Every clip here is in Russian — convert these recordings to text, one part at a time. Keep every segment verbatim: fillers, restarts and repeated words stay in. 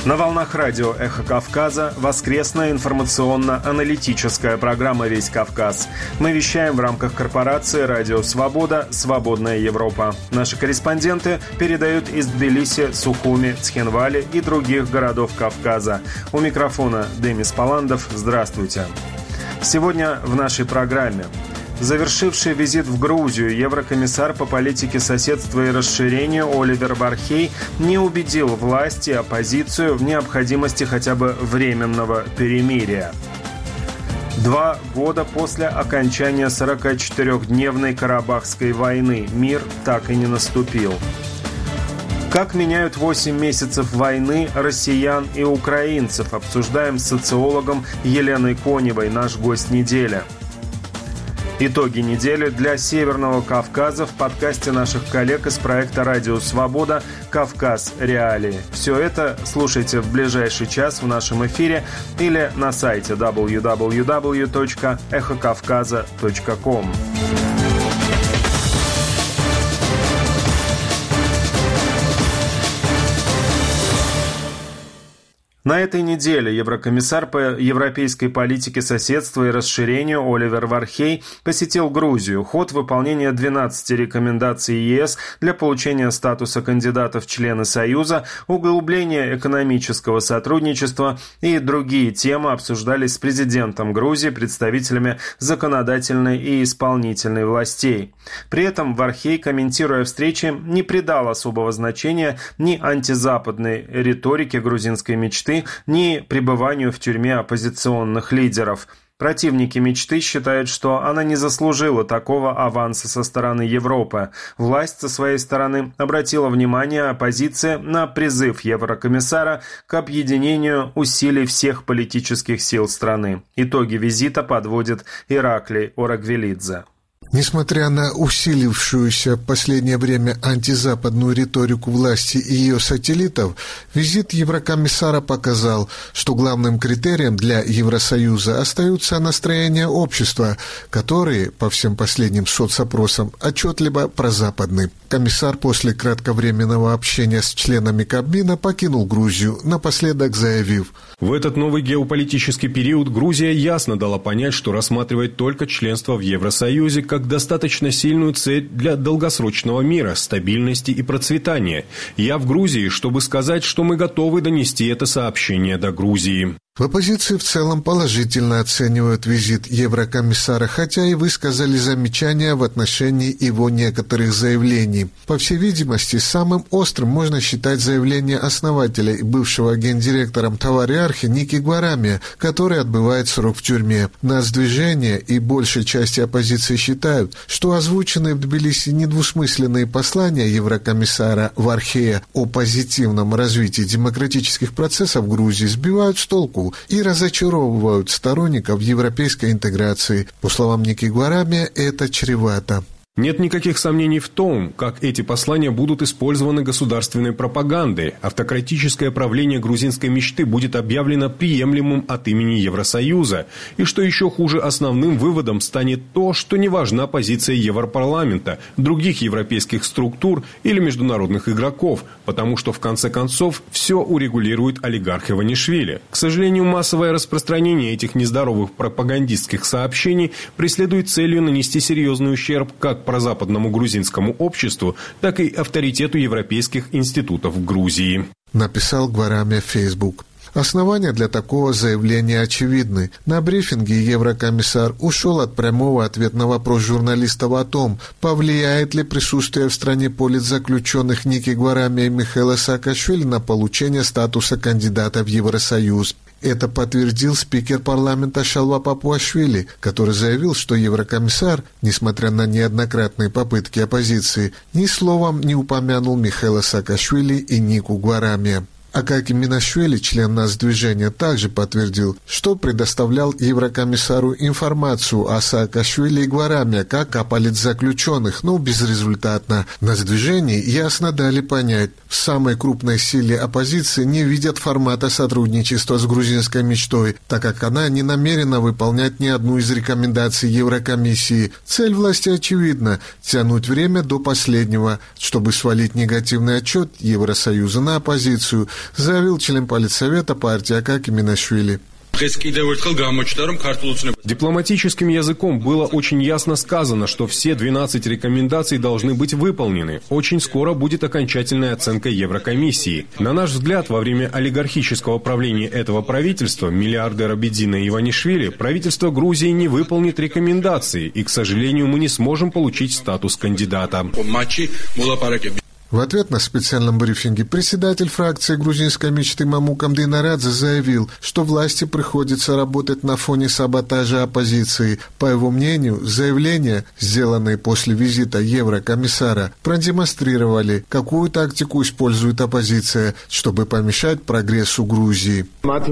На волнах радио «Эхо Кавказа» воскресная информационно-аналитическая программа «Весь Кавказ». Мы вещаем в рамках корпорации «Радио Свобода. Свободная Европа». Наши корреспонденты передают из Тбилиси, Сухуми, Цхинвали и других городов Кавказа. У микрофона Демис Паландов. Здравствуйте. Сегодня в нашей программе. Завершивший визит в Грузию еврокомиссар по политике соседства и расширению Оливер Вархей не убедил власти и оппозицию в необходимости хотя бы временного перемирия. Два года после окончания сорокачетырёхдневной Карабахской войны мир так и не наступил. Как меняют восемь месяцев войны россиян и украинцев, обсуждаем с социологом Еленой Коневой, наш гость недели. Итоги недели для Северного Кавказа в подкасте наших коллег из проекта «Радио Свобода. Кавказ. Реалии». Все это слушайте в ближайший час в нашем эфире или на сайте дабл ю дабл ю дабл ю точка эхо кавказа точка ком. На этой неделе еврокомиссар по европейской политике соседства и расширению Оливер Вархей посетил Грузию. Ход выполнения двенадцати рекомендаций ЕС для получения статуса кандидата в члены Союза, углубление экономического сотрудничества и другие темы обсуждались с президентом Грузии, представителями законодательной и исполнительной властей. При этом Вархей, комментируя встречи, не придал особого значения ни антизападной риторике грузинской мечты, ни пребыванию в тюрьме оппозиционных лидеров. Противники мечты считают, что она не заслужила такого аванса со стороны Европы. Власть со своей стороны обратила внимание оппозиции на призыв еврокомиссара к объединению усилий всех политических сил страны. Итоги визита подводит Ираклий Орагвелидзе. Несмотря на усилившуюся в последнее время антизападную риторику власти и ее сателлитов, визит еврокомиссара показал, что главным критерием для Евросоюза остаются настроения общества, которые, по всем последним соцопросам, отчетливо прозападны. Комиссар после кратковременного общения с членами Кабмина покинул Грузию, напоследок заявив: «В этот новый геополитический период Грузия ясно дала понять, что рассматривает только членство в Евросоюзе как достаточно сильную цель для долгосрочного мира, стабильности и процветания. Я в Грузии, чтобы сказать, что мы готовы донести это сообщение до Грузии». В оппозиции в целом положительно оценивают визит еврокомиссара, хотя и высказали замечания в отношении его некоторых заявлений. По всей видимости, самым острым можно считать заявление основателя и бывшего гендиректором Тавариархи Ники Гварамия, который отбывает срок в тюрьме. Нацдвижение и большей части оппозиции считают, что озвученные в Тбилиси недвусмысленные послания еврокомиссара Вархея о позитивном развитии демократических процессов в Грузии сбивают с толку и разочаровывают сторонников европейской интеграции. По словам Ники Гварамия, это чревато. Нет никаких сомнений в том, как эти послания будут использованы государственной пропагандой. Автократическое правление грузинской мечты будет объявлено приемлемым от имени Евросоюза. И что еще хуже, основным выводом станет то, что не важна позиция Европарламента, других европейских структур или международных игроков, потому что в конце концов все урегулирует олигарх Иванишвили. К сожалению, массовое распространение этих нездоровых пропагандистских сообщений преследует целью нанести серьезный ущерб как прозападному грузинскому обществу, так и авторитету европейских институтов в Грузии. Написал Гварамия в Facebook. Основания для такого заявления очевидны. На брифинге еврокомиссар ушел от прямого ответа на вопрос журналистов о том, повлияет ли присутствие в стране политзаключенных Ники Гварамия и Михаила Саакашвили на получение статуса кандидата в Евросоюз. Это подтвердил спикер парламента Шалва Папуашвили, который заявил, что еврокомиссар, несмотря на неоднократные попытки оппозиции, ни словом не упомянул Михаила Саакашвили и Нику Гварамия. Акаки Минашвили, член Нацдвижения, также подтвердил, что предоставлял еврокомиссару информацию о Саакашвили и Гварамия как о политзаключенных, но безрезультатно. Нацдвижение ясно дали понять, в самой крупной силе оппозиции не видят формата сотрудничества с грузинской мечтой, так как она не намерена выполнять ни одну из рекомендаций Еврокомиссии. Цель власти очевидна – тянуть время до последнего, чтобы свалить негативный отчет Евросоюза на оппозицию заявил член Политсовета партии Акаки Минашвили. Дипломатическим языком было очень ясно сказано, что все двенадцать рекомендаций должны быть выполнены. Очень скоро будет окончательная оценка Еврокомиссии. На наш взгляд, во время олигархического правления этого правительства, миллиардера Бедина Иванишвили, правительство Грузии не выполнит рекомендации, и, к сожалению, мы не сможем получить статус кандидата. В ответ на специальном брифинге председатель фракции грузинской мечты Мамукам Динарадзе заявил, что власти приходится работать на фоне саботажа оппозиции. По его мнению, заявления, сделанные после визита еврокомиссара, продемонстрировали, какую тактику использует оппозиция, чтобы помешать прогрессу Грузии.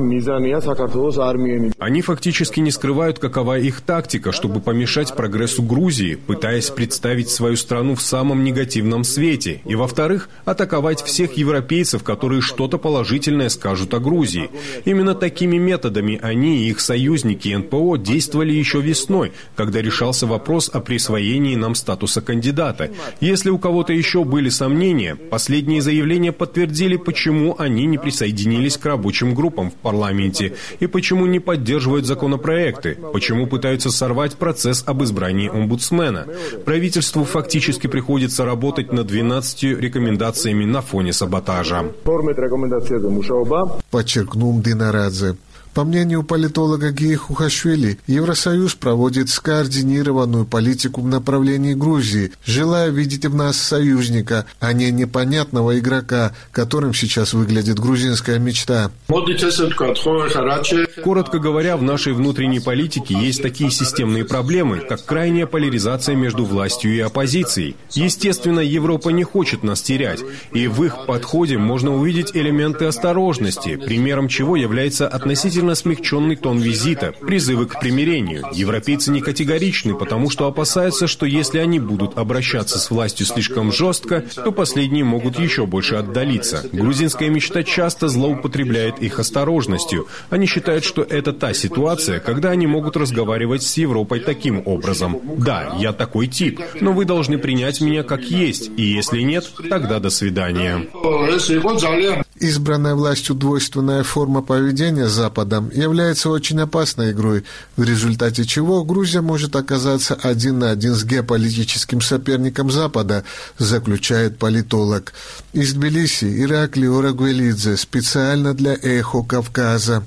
Они фактически не скрывают, какова их тактика, чтобы помешать прогрессу Грузии, пытаясь представить свою страну в самом негативном свете, и во Во-вторых, атаковать всех европейцев, которые что-то положительное скажут о Грузии. Именно такими методами они и их союзники эн пэ о действовали еще весной, когда решался вопрос о присвоении нам статуса кандидата. Если у кого-то еще были сомнения, последние заявления подтвердили, почему они не присоединились к рабочим группам в парламенте и почему не поддерживают законопроекты, почему пытаются сорвать процесс об избрании омбудсмена. Правительству фактически приходится работать над двенадцатью рекомендациями на фоне саботажа. Подчеркнул Динарадзе. По мнению политолога Гии Хухашвили, Евросоюз проводит скоординированную политику в направлении Грузии, желая видеть в нас союзника, а не непонятного игрока, которым сейчас выглядит грузинская мечта. Коротко говоря, в нашей внутренней политике есть такие системные проблемы, как крайняя поляризация между властью и оппозицией. Естественно, Европа не хочет нас терять, и в их подходе можно увидеть элементы осторожности, примером чего является относительно смягченный тон визита, призывы к примирению. Европейцы не категоричны, потому что опасаются, что если они будут обращаться с властью слишком жестко, то последние могут еще больше отдалиться. Грузинская мечта часто злоупотребляет их осторожностью. Они считают, что это та ситуация, когда они могут разговаривать с Европой таким образом. Да, я такой тип, но вы должны принять меня как есть, и если нет, тогда до свидания. Избранная властью двойственная форма поведения Западом является очень опасной игрой, в результате чего Грузия может оказаться один на один с геополитическим соперником Запада, заключает политолог. Из Тбилиси Иракли Орагвелидзе специально для «Эхо Кавказа».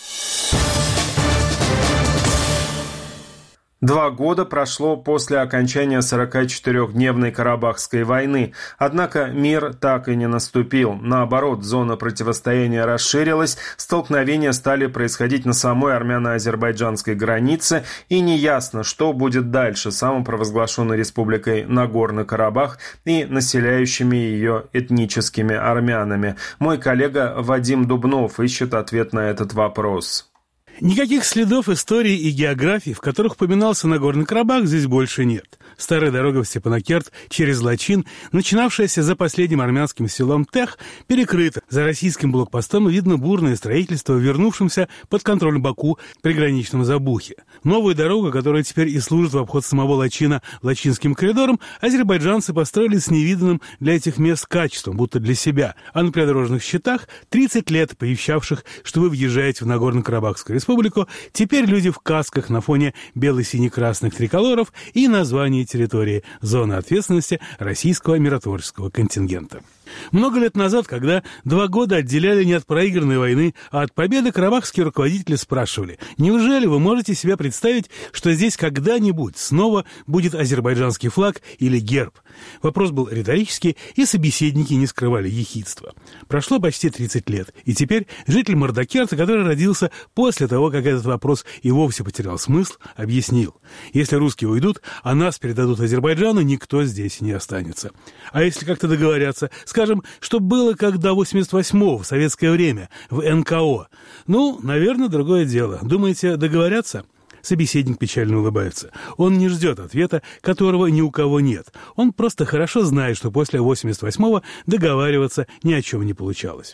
Два года прошло после окончания сорокачетырёхдневной Карабахской войны, однако мир так и не наступил. Наоборот, зона противостояния расширилась, столкновения стали происходить на самой армяно-азербайджанской границе, и неясно, что будет дальше с самопровозглашенной республикой Нагорный Карабах и населяющими ее этническими армянами. Мой коллега Вадим Дубнов ищет ответ на этот вопрос. Никаких следов истории и географии, в которых упоминался Нагорный Карабах, здесь больше нет. Старая дорога в Степанакерт через Лачин, начинавшаяся за последним армянским селом Тех, перекрыта. За российским блокпостом видно бурное строительство, вернувшимся под контроль Баку приграничном Забухе. Новую дорогу, которая теперь и служит в обход самого Лачина Лачинским коридором, азербайджанцы построили с невиданным для этих мест качеством, будто для себя. А на придорожных счетах тридцать лет пообещавших, что вы въезжаете в Нагорно-Карабахскую республику, теперь люди в касках на фоне бело-сине-красных триколоров и название территории зоны ответственности российского миротворческого контингента. Много лет назад, когда два года отделяли не от проигранной войны, а от победы, карабахские руководители спрашивали: неужели вы можете себе представить, что здесь когда-нибудь снова будет азербайджанский флаг или герб? Вопрос был риторический, и собеседники не скрывали ехидства. Прошло почти тридцать лет, и теперь житель Мардакерта, который родился после того, как этот вопрос и вовсе потерял смысл, объяснил: если русские уйдут, а нас передадут Азербайджану, никто здесь не останется. А если как-то договорятся, скажем, что было как до восемьдесят восьмого в советское время, в эн ка о. Ну, наверное, другое дело. Думаете, договорятся? Собеседник печально улыбается. Он не ждет ответа, которого ни у кого нет. Он просто хорошо знает, что после восемьдесят восьмого договариваться ни о чем не получалось.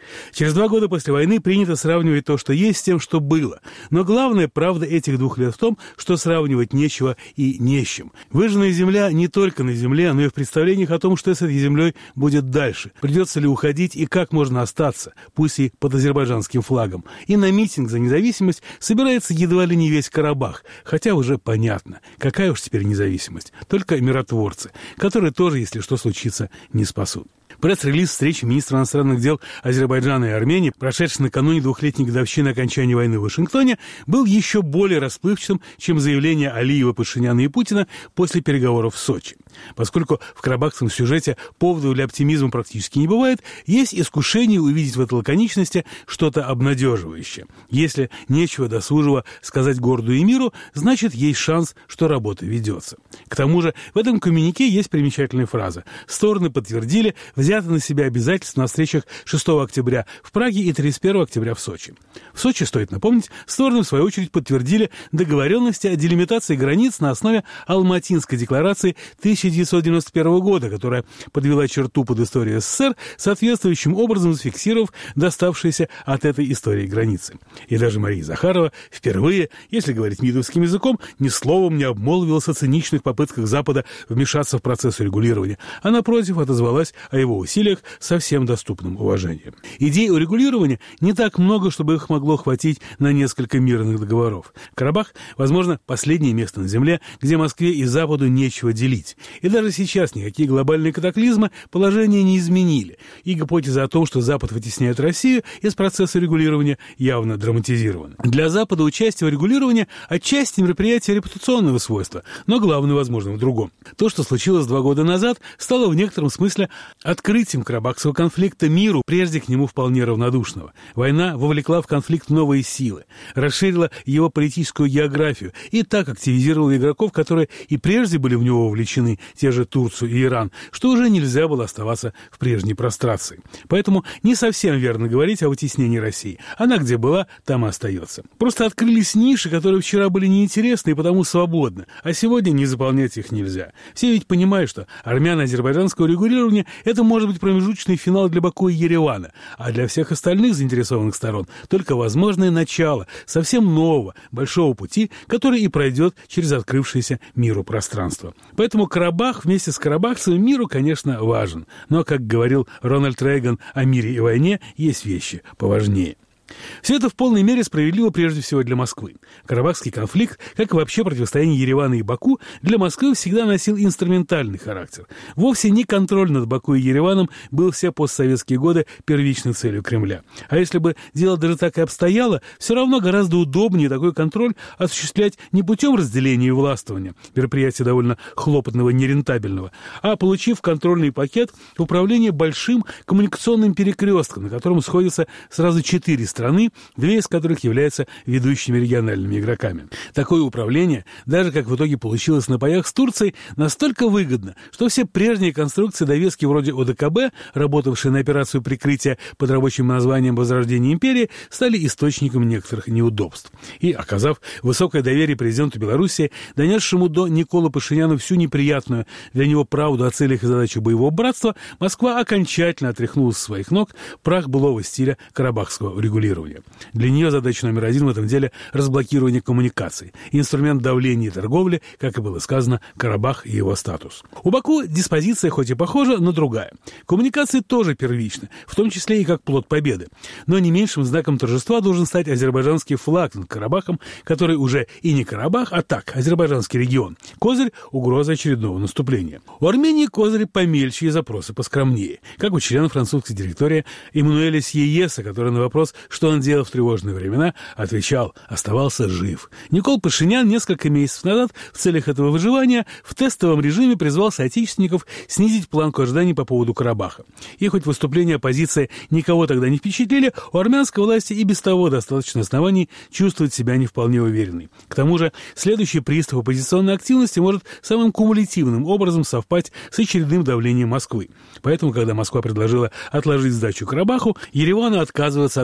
Через два года после войны принято сравнивать то, что есть, с тем, что было. Но главная правда этих двух лет в том, что сравнивать нечего и не с чем. Выжженная земля не только на земле, но и в представлениях о том, что с этой землей будет дальше. Придется ли уходить и как можно остаться, пусть и под азербайджанским флагом. И на митинг за независимость собирается едва ли не весь Карабах, хотя уже понятно, какая уж теперь независимость. Только миротворцы, которые тоже, если что случится, не спасут. Пресс-релиз встречи министра иностранных дел Азербайджана и Армении, прошедший накануне двухлетней годовщины окончания войны в Вашингтоне, был еще более расплывчатым, чем заявление Алиева, Пашиняна и Путина после переговоров в Сочи. Поскольку в карабахском сюжете поводов для оптимизма практически не бывает, есть искушение увидеть в этой лаконичности что-то обнадеживающее. Если нечего досужего сказать городу и миру, значит, есть шанс, что работа ведется. К тому же в этом коммюнике есть примечательная фраза. Стороны подтвердили взято на себя обязательства на встречах шестого октября в Праге и тридцать первого октября в Сочи. В Сочи, стоит напомнить, стороны, в свою очередь, подтвердили договоренности о делимитации границ на основе Алматинской декларации тысяча девятьсот девяносто первого года, которая подвела черту под историей СССР, соответствующим образом зафиксировав доставшиеся от этой истории границы. И даже Мария Захарова впервые, если говорить мидовским языком, ни словом не обмолвилась о циничных попытках Запада вмешаться в процесс урегулирования, а, напротив, отозвалась о его усилиях со всем доступным уважением. Идей урегулирования не так много, чтобы их могло хватить на несколько мирных договоров. Карабах, возможно, последнее место на земле, где Москве и Западу нечего делить. И даже сейчас никакие глобальные катаклизмы положение не изменили. И гипотеза о том, что Запад вытесняет Россию из процесса регулирования, явно драматизирована. Для Запада участие в регулировании отчасти мероприятие репутационного свойства, но главное, возможно, в другом. То, что случилось два года назад, стало в некотором смысле открытием карабахского конфликта миру, прежде к нему вполне равнодушного. Война вовлекла в конфликт новые силы, расширила его политическую географию и так активизировала игроков, которые и прежде были в него вовлечены, те же Турцию и Иран, что уже нельзя было оставаться в прежней прострации. Поэтому не совсем верно говорить о вытеснении России. Она где была, там и остается. Просто открылись ниши, которые вчера были неинтересны и потому свободны, а сегодня не заполнять их нельзя. Все ведь понимают, что армяно-азербайджанского регулирования это может быть промежуточный финал для Баку и Еревана, а для всех остальных заинтересованных сторон только возможное начало совсем нового, большого пути, который и пройдет через открывшееся миру пространство. Поэтому Карабах вместе с карабахцами миру, конечно, важен. Но, как говорил Рональд Рейган о мире и войне, есть вещи поважнее. Все это в полной мере справедливо прежде всего для Москвы. Карабахский конфликт, как и вообще противостояние Еревана и Баку, для Москвы всегда носил инструментальный характер. Вовсе не контроль над Баку и Ереваном был все постсоветские годы первичной целью Кремля. А если бы дело даже так и обстояло, все равно гораздо удобнее такой контроль осуществлять не путем разделения и властвования, мероприятия довольно хлопотного, нерентабельного, а получив контрольный пакет управления большим коммуникационным перекрестком, на котором сходятся сразу четыре страны, страны, две из которых являются ведущими региональными игроками. Такое управление, даже как в итоге получилось на паях с Турцией, настолько выгодно, что все прежние конструкции довески вроде ОДКБ, работавшие на операцию прикрытия под рабочим названием «Возрождение империи», стали источником некоторых неудобств. И, оказав высокое доверие президенту Белоруссии, донесшему до Николы Пашиняна всю неприятную для него правду о целях и задачах боевого братства, Москва окончательно отряхнула со своих ног прах былого стиля карабахского регулирования. Для нее задача номер один в этом деле – разблокирование коммуникаций, инструмент давления и торговли, как и было сказано, Карабах и его статус. У Баку диспозиция хоть и похожа, но другая. Коммуникации тоже первичны, в том числе и как плод победы. Но не меньшим знаком торжества должен стать азербайджанский флаг над Карабахом, который уже и не Карабах, а так, азербайджанский регион. Козырь – угроза очередного наступления. У Армении козыри помельче и запросы поскромнее, как у члена французской директории Эммануэля Сьееса, который на вопрос, что он делал в тревожные времена, отвечал, оставался жив. Никол Пашинян несколько месяцев назад в целях этого выживания в тестовом режиме призвал соотечественников снизить планку ожиданий по поводу Карабаха. И хоть выступления оппозиции никого тогда не впечатлили, у армянской власти и без того достаточно оснований чувствовать себя не вполне уверенной. К тому же, следующий приступ оппозиционной активности может самым кумулятивным образом совпасть с очередным давлением Москвы. Поэтому, когда Москва предложила отложить сдачу Карабаху, Еревану отказываться от этой навязчивой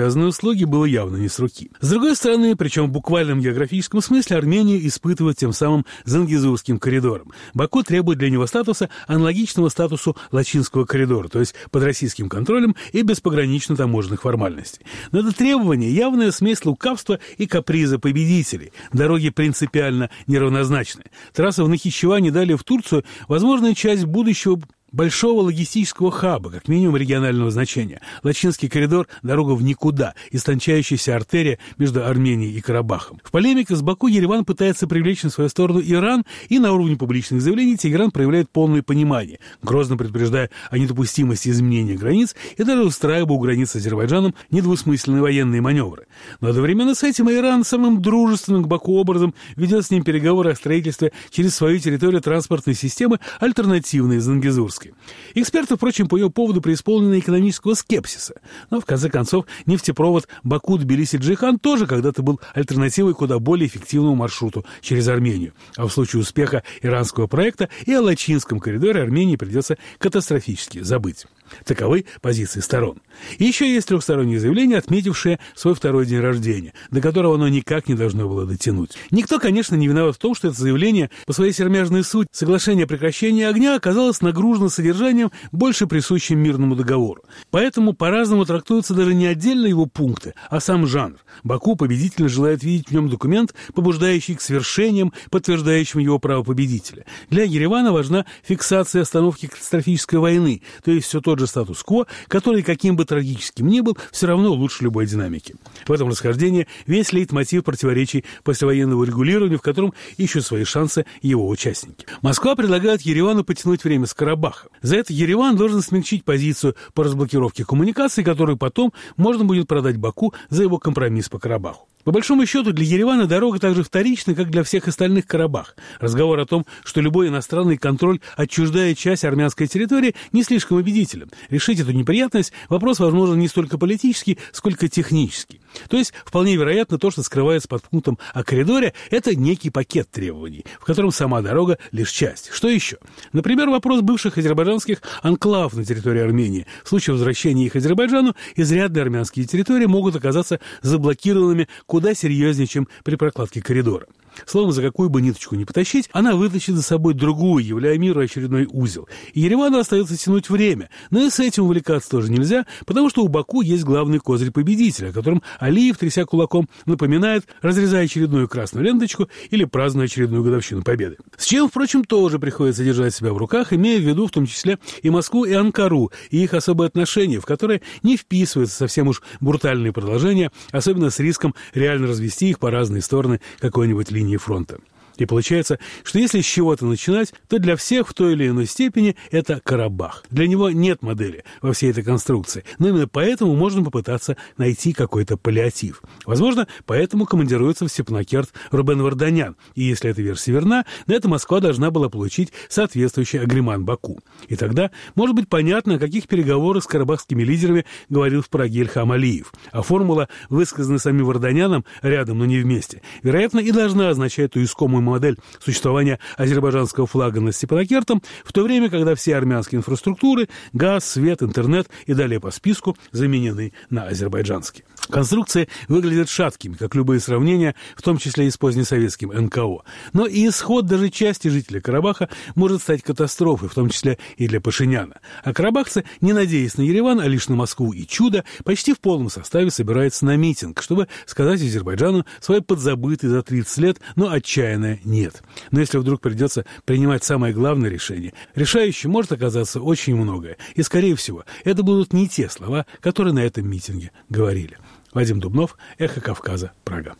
навязанные услуги было явно не с руки. С другой стороны, причем в буквальном географическом смысле, Армения испытывает тем самым Зангезурским коридором. Баку требует для него статуса, аналогичного статусу Лачинского коридора, то есть под российским контролем и без погранично таможенных формальностей. Но это требование – явная смесь лукавства и каприза победителей. Дороги принципиально неравнозначны. Трасса в Нахичевань и далее в Турцию – возможная часть будущего большого логистического хаба, как минимум регионального значения. Лачинский коридор – дорога в никуда, истончающаяся артерия между Арменией и Карабахом. В полемике с Баку Ереван пытается привлечь на свою сторону Иран, и на уровне публичных заявлений Тегеран проявляет полное понимание, грозно предупреждая о недопустимости изменения границ и даже устраивая у границ с Азербайджаном недвусмысленные военные маневры. Но одновременно с этим Иран самым дружественным к Баку образом ведет с ним переговоры о строительстве через свою территорию транспортной системы, альтернативной Зангезурской. Эксперты, впрочем, по ее поводу преисполнены экономического скепсиса. Но, в конце концов, нефтепровод Баку-Тбилиси-Джейхан тоже когда-то был альтернативой куда более эффективному маршруту через Армению. А в случае успеха иранского проекта и о Лачинском коридоре Армении придется катастрофически забыть. Таковы позиции сторон. И еще есть трехстороннее заявление, отметившее свой второй день рождения, до которого оно никак не должно было дотянуть. Никто, конечно, не виноват в том, что это заявление по своей сермяжной сути соглашение о прекращении огня оказалось нагружено содержанием, больше присущим мирному договору. Поэтому по-разному трактуются даже не отдельно его пункты, а сам жанр. Баку победительно желает видеть в нем документ, побуждающий к свершениям, подтверждающим его право победителя. Для Еревана важна фиксация остановки катастрофической войны, то есть все тот же статус-кво, который, каким бы трагическим ни был, все равно лучше любой динамики. В этом расхождении весь лейтмотив противоречий послевоенного регулирования, в котором ищут свои шансы его участники. Москва предлагает Еревану потянуть время с Карабаха. За это Ереван должен смягчить позицию по разблокировке коммуникаций, которую потом можно будет продать Баку за его компромисс по Карабаху. По большому счету, для Еревана дорога так же вторична, как для всех остальных Карабах. Разговор о том, что любой иностранный контроль отчуждает часть армянской территории, не слишком убедителен. Решить эту неприятность вопрос, возможно, не столько политический, сколько технический. То есть, вполне вероятно, то, что скрывается под пунктом о коридоре, это некий пакет требований, в котором сама дорога лишь часть. Что еще? Например, вопрос бывших азербайджанских анклавов на территории Армении. В случае возвращения их Азербайджану, изрядные армянские территории могут оказаться заблокированными куда серьезнее, чем при прокладке коридора. Словом, за какую бы ниточку ни потащить, она вытащит за собой другую, являя миру очередной узел. И Еревану остается тянуть время. Но и с этим увлекаться тоже нельзя, потому что у Баку есть главный козырь победителя, о котором Алиев, тряся кулаком, напоминает, разрезая очередную красную ленточку или празднуя очередную годовщину победы. С чем, впрочем, тоже приходится держать себя в руках, имея в виду в том числе и Москву, и Анкару, и их особые отношения, в которые не вписываются совсем уж брутальные продолжения, особенно с риском реально развести их по разные стороны какой-нибудь линии фронта. И получается, что если с чего-то начинать, то для всех в той или иной степени это Карабах. Для него нет модели во всей этой конструкции, но именно поэтому можно попытаться найти какой-то паллиатив. Возможно, поэтому командируется в Степанакерт Рубен Варданян, и если эта версия верна, на это Москва должна была получить соответствующий агреман Баку. И тогда может быть понятно, о каких переговорах с карабахскими лидерами говорил в Праге Ильхам Алиев. А формула, высказанная самим Варданяном рядом, но не вместе, вероятно, и должна означать ту искомую модель существования азербайджанского флага над Степанакертом, в то время, когда все армянские инфраструктуры, газ, свет, интернет и далее по списку заменены на азербайджанские. Конструкции выглядят шаткими, как любые сравнения, в том числе и с позднесоветским эн ка о. Но и исход даже части жителей Карабаха может стать катастрофой, в том числе и для Пашиняна. А карабахцы, не надеясь на Ереван, а лишь на Москву и чудо, почти в полном составе собираются на митинг, чтобы сказать Азербайджану свой подзабытый за тридцать лет, но отчаянное «нет». Но если вдруг придется принимать самое главное решение, решающим может оказаться очень многое. И, скорее всего, это будут не те слова, которые на этом митинге говорили. Вадим Дубнов, Эхо Кавказа, Прага.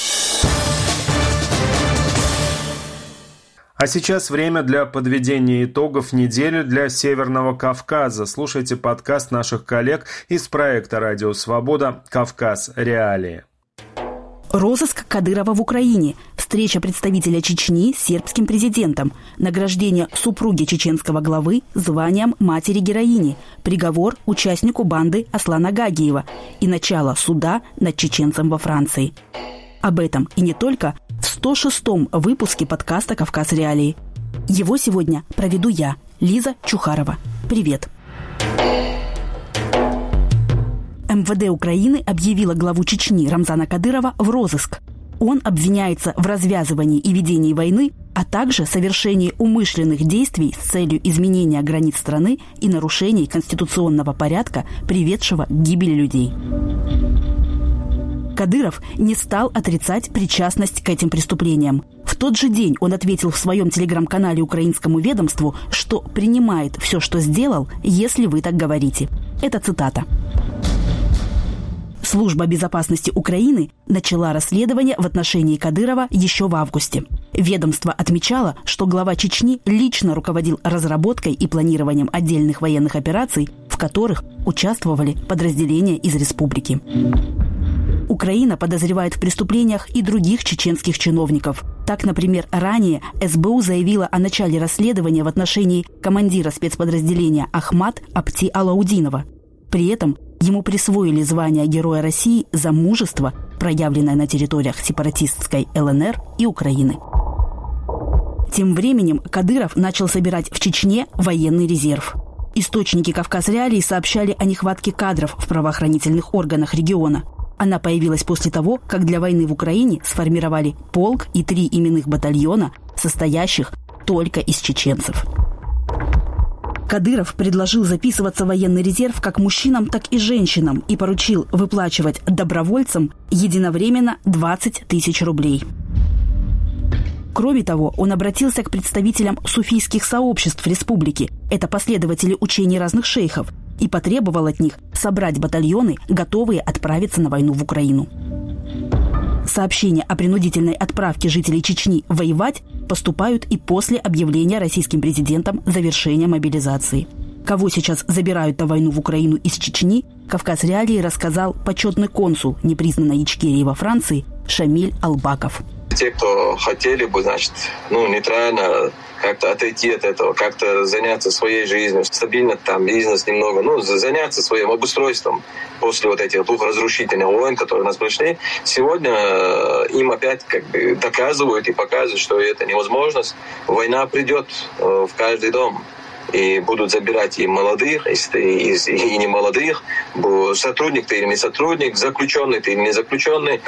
А сейчас время для подведения итогов недели для Северного Кавказа. Слушайте подкаст наших коллег из проекта «Радио Свобода. Кавказ. Реалии». Розыск Кадырова в Украине. Встреча представителя Чечни с сербским президентом. Награждение супруги чеченского главы званием матери-героини. Приговор участнику банды Аслана Гагиева. И начало суда над чеченцем во Франции. Об этом и не только в сто шестом выпуске подкаста «Кавказ. Реалии». Его сегодня проведу я, Лиза Чухарова. Привет. эм вэ дэ Украины объявило главу Чечни Рамзана Кадырова в розыск. Он обвиняется в развязывании и ведении войны, а также совершении умышленных действий с целью изменения границ страны и нарушений конституционного порядка, приведшего к гибели людей. Кадыров не стал отрицать причастность к этим преступлениям. В тот же день он ответил в своем телеграм-канале украинскому ведомству, что принимает все, что сделал, если вы так говорите. Это цитата. Служба безопасности Украины начала расследование в отношении Кадырова еще в августе. Ведомство отмечало, что глава Чечни лично руководил разработкой и планированием отдельных военных операций, в которых участвовали подразделения из республики. Украина подозревает в преступлениях и других чеченских чиновников. Так, например, ранее эс бэ у заявила о начале расследования в отношении командира спецподразделения Ахмат Апти Алаудинова. При этом ему присвоили звание Героя России за мужество, проявленное на территориях сепаратистской эл эн эр и Украины. Тем временем Кадыров начал собирать в Чечне военный резерв. Источники «Кавказ Реалии» сообщали о нехватке кадров в правоохранительных органах региона. Она появилась после того, как для войны в Украине сформировали полк и три именных батальона, состоящих только из чеченцев. Кадыров предложил записываться в военный резерв как мужчинам, так и женщинам и поручил выплачивать добровольцам единовременно двадцать тысяч рублей. Кроме того, он обратился к представителям суфийских сообществ республики, это последователи учений разных шейхов, и потребовал от них собрать батальоны, готовые отправиться на войну в Украину. Сообщения о принудительной отправке жителей Чечни воевать поступают и после объявления российским президентом завершения мобилизации. Кого сейчас забирают на войну в Украину из Чечни, «Кавказ Реалии» рассказал почетный консул непризнанной Ичкерии во Франции Шамиль Албаков. Те, кто хотели бы, значит, ну, нейтрально как-то отойти от этого, как-то заняться своей жизнью, стабильно там бизнес немного, ну, заняться своим обустройством после вот этих двух разрушительных войн, которые у нас прошли, сегодня им опять как бы доказывают и показывают, что это невозможность. Война придет в каждый дом. И будут забирать и молодых, и, и, и не молодых, сотрудник ты или не сотрудник, заключенный ты или не заключенный,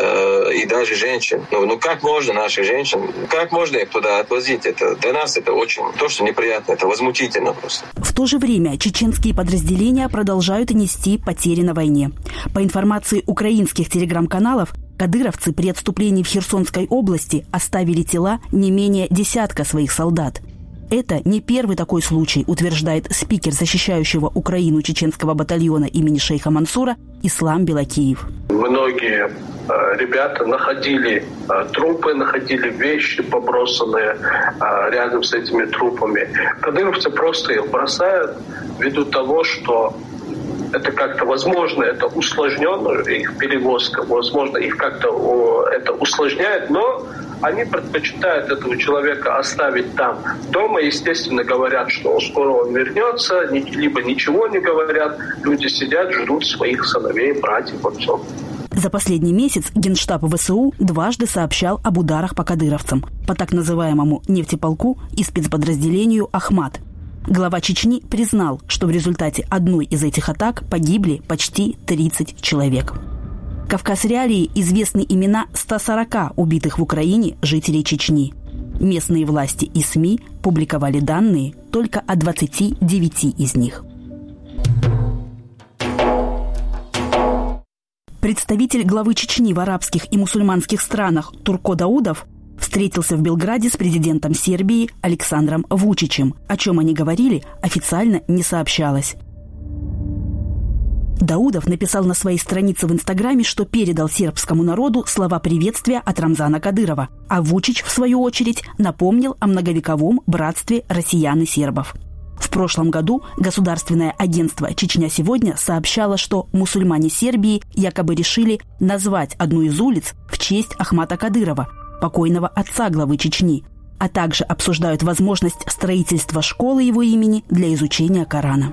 э, и даже женщин. Ну, ну как можно наших женщин, как можно их туда отвозить? Это, для нас это очень, то, что неприятно, это возмутительно просто. В то же время чеченские подразделения продолжают нести потери на войне. По информации украинских телеграм-каналов, кадыровцы при отступлении в Херсонской области оставили тела не менее десятка своих солдат. Это не первый такой случай, утверждает спикер защищающего Украину чеченского батальона имени шейха Мансура Ислам Белакиев. Многие э, ребята находили э, трупы, находили вещи побросанные э, рядом с этими трупами. Кадыровцы просто их бросают ввиду того, что это как-то, возможно, это усложненная их перевозка, возможно, их как-то о, это усложняет, но они предпочитают этого человека оставить там. Дома, естественно, говорят, что скоро он вернется, либо ничего не говорят. Люди сидят, ждут своих сыновей, братьев, отцов. За последний месяц Генштаб вэ эс у дважды сообщал об ударах по кадыровцам, по так называемому нефтеполку и спецподразделению «Ахмат». Глава Чечни признал, что в результате одной из этих атак погибли почти тридцать человек. «Кавказ Реалии» известны имена ста сорока убитых в Украине жителей Чечни. Местные власти и СМИ публиковали данные только о двадцати девяти из них. Представитель главы Чечни в арабских и мусульманских странах Турко Даудов встретился в Белграде с президентом Сербии Александром Вучичем. О чем они говорили, официально не сообщалось. Даудов написал на своей странице в Инстаграме, что передал сербскому народу слова приветствия от Рамзана Кадырова, а Вучич, в свою очередь, напомнил о многовековом братстве россиян и сербов. В прошлом году государственное агентство «Чечня сегодня» сообщало, что мусульмане Сербии якобы решили назвать одну из улиц в честь Ахмата Кадырова, покойного отца главы Чечни, а также обсуждают возможность строительства школы его имени для изучения Корана.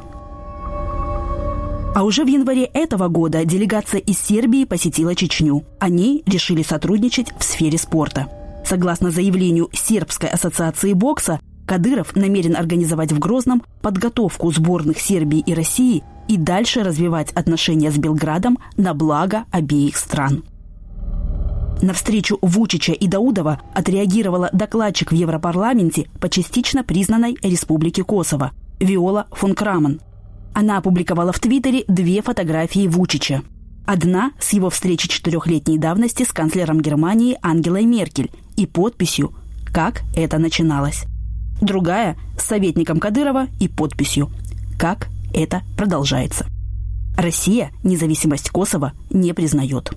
А уже в январе этого года делегация из Сербии посетила Чечню. Они решили сотрудничать в сфере спорта. Согласно заявлению Сербской ассоциации бокса, Кадыров намерен организовать в Грозном подготовку сборных Сербии и России и дальше развивать отношения с Белградом на благо обеих стран. На встречу Вучича и Даудова отреагировала докладчик в Европарламенте по частично признанной Республике Косово Виола фон Крамон. Она опубликовала в Твиттере две фотографии Вучича. Одна с его встречи четырехлетней давности с канцлером Германии Ангелой Меркель и подписью «Как это начиналось». Другая с советником Кадырова и подписью «Как это продолжается». Россия независимость Косово не признает.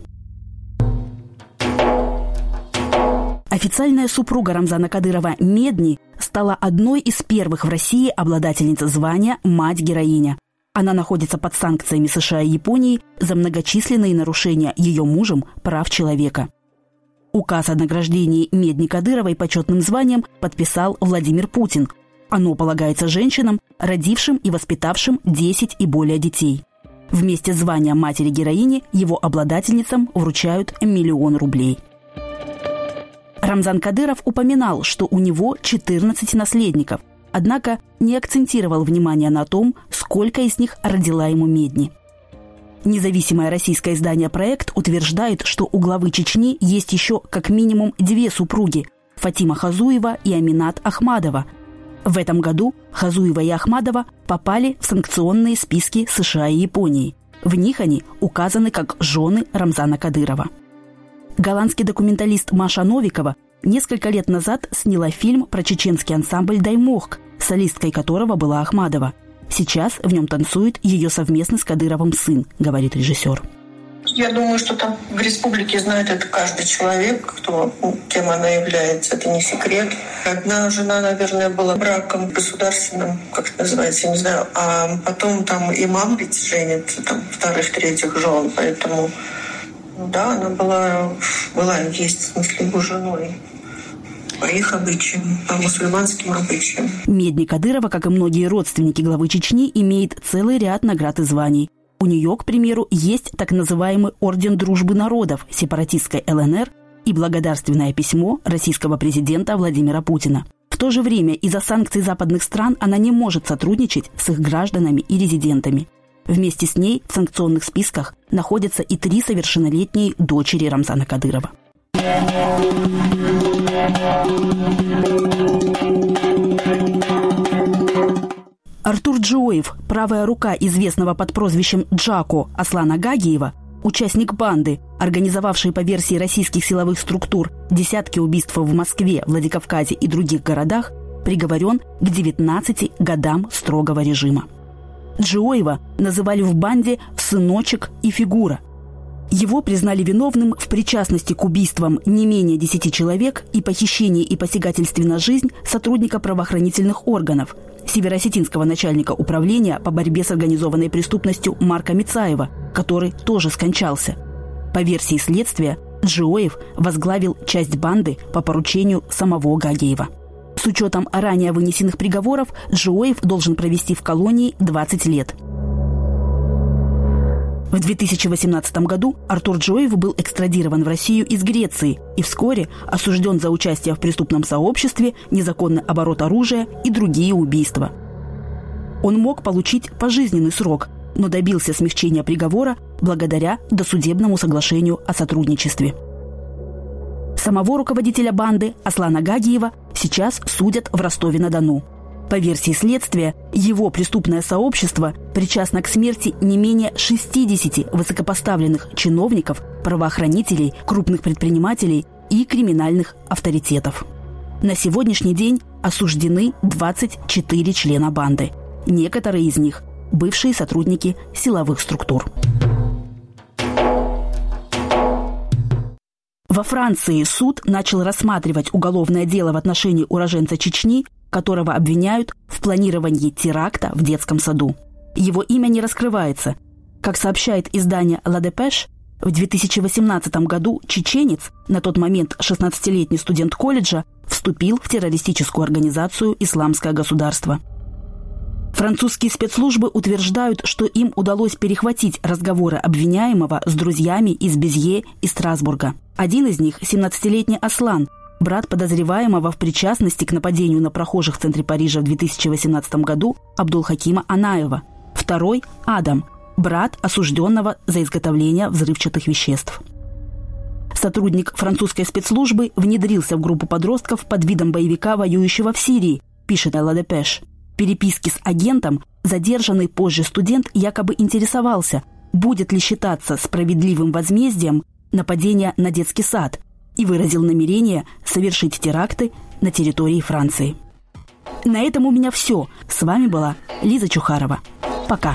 Официальная супруга Рамзана Кадырова Медни стала одной из первых в России обладательниц звания «Мать-героиня». Она находится под санкциями США и Японии за многочисленные нарушения ее мужем прав человека. Указ о награждении Медни Кадыровой почетным званием подписал Владимир Путин. Оно полагается женщинам, родившим и воспитавшим десять и более детей. Вместе с званием матери-героини его обладательницам вручают миллион рублей. Рамзан Кадыров упоминал, что у него четырнадцать наследников, однако не акцентировал внимание на том, сколько из них родила ему Медни. Независимое российское издание «Проект» утверждает, что у главы Чечни есть еще как минимум две супруги – Фатима Хазуева и Аминат Ахмадова. В этом году Хазуева и Ахмадова попали в санкционные списки США и Японии. В них они указаны как жены Рамзана Кадырова. Голландский документалист Маша Новикова несколько лет назад сняла фильм про чеченский ансамбль «Даймохк», солисткой которого была Ахмадова. Сейчас в нем танцует ее совместный с Кадыровым сын, говорит режиссер. Я думаю, что там в республике знает это каждый человек, кто, кем она является. Это не секрет. Одна жена, наверное, была браком государственным, как это называется, я не знаю. А потом там имам ведь женится, там, вторых, третьих жен. Поэтому, да, она была, была есть, в смысле, его женой. По их обычаям, по мусульманским обычаям. Медни Кадырова, как и многие родственники главы Чечни, имеет целый ряд наград и званий. У нее, к примеру, есть так называемый Орден Дружбы народов сепаратистской эл эн эр и благодарственное письмо российского президента Владимира Путина. В то же время из-за санкций западных стран она не может сотрудничать с их гражданами и резидентами. Вместе с ней в санкционных списках находятся и три совершеннолетние дочери Рамзана Кадырова. Артур Джоев, правая рука известного под прозвищем Джако Аслана Гагиева, участник банды, организовавшей по версии российских силовых структур десятки убийств в Москве, Владикавказе и других городах, приговорен к девятнадцати годам строгого режима. Джоева называли в банде «сыночек» и «фигура». Его признали виновным в причастности к убийствам не менее десяти человек и похищении и посягательстве на жизнь сотрудника правоохранительных органов, североосетинского начальника управления по борьбе с организованной преступностью Марка Мицаева, который тоже скончался. По версии следствия, Джоев возглавил часть банды по поручению самого Гагиева. С учетом ранее вынесенных приговоров, Джоев должен провести в колонии двадцать лет. В две тысячи восемнадцатом году Артур Джоев был экстрадирован в Россию из Греции и вскоре осужден за участие в преступном сообществе, незаконный оборот оружия и другие убийства. Он мог получить пожизненный срок, но добился смягчения приговора благодаря досудебному соглашению о сотрудничестве. Самого руководителя банды Аслана Гагиева сейчас судят в Ростове-на-Дону. По версии следствия, его преступное сообщество причастно к смерти не менее шестидесяти высокопоставленных чиновников, правоохранителей, крупных предпринимателей и криминальных авторитетов. На сегодняшний день осуждены двадцать четыре члена банды. Некоторые из них – бывшие сотрудники силовых структур. Во Франции суд начал рассматривать уголовное дело в отношении уроженца Чечни, которого обвиняют в планировании теракта в детском саду. Его имя не раскрывается. Как сообщает издание «Ла Депеш», в две тысячи восемнадцатом году чеченец, на тот момент шестнадцатилетний студент колледжа, вступил в террористическую организацию «Исламское государство». Французские спецслужбы утверждают, что им удалось перехватить разговоры обвиняемого с друзьями из Безье и Страсбурга. Один из них – семнадцатилетний Аслан. брат подозреваемого в причастности к нападению на прохожих в центре Парижа в две тысячи восемнадцатом году Абдулхакима Анаева. Второй – Адам, брат осужденного за изготовление взрывчатых веществ. Сотрудник французской спецслужбы внедрился в группу подростков под видом боевика, воюющего в Сирии, пишет Ла Депеш. В переписке с агентом задержанный позже студент якобы интересовался, будет ли считаться справедливым возмездием нападение на детский сад, и выразил намерение совершить теракты на территории Франции. На этом у меня все. С вами была Лиза Чухарова. Пока.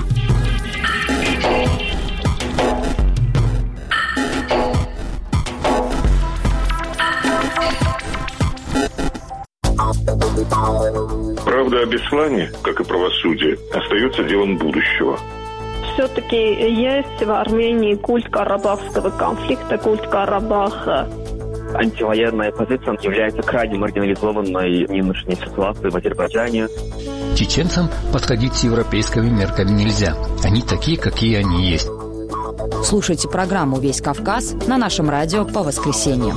Правда о Беслане, как и правосудие, остается делом будущего. Все-таки есть в Армении культ карабахского конфликта, культ Карабаха. Антивоенная позиция является крайне маргинализованной в нынешней ситуации в Азербайджане. Чеченцам подходить с европейскими мерками нельзя. Они такие, какие они есть. Слушайте программу «Весь Кавказ» на нашем радио по воскресеньям.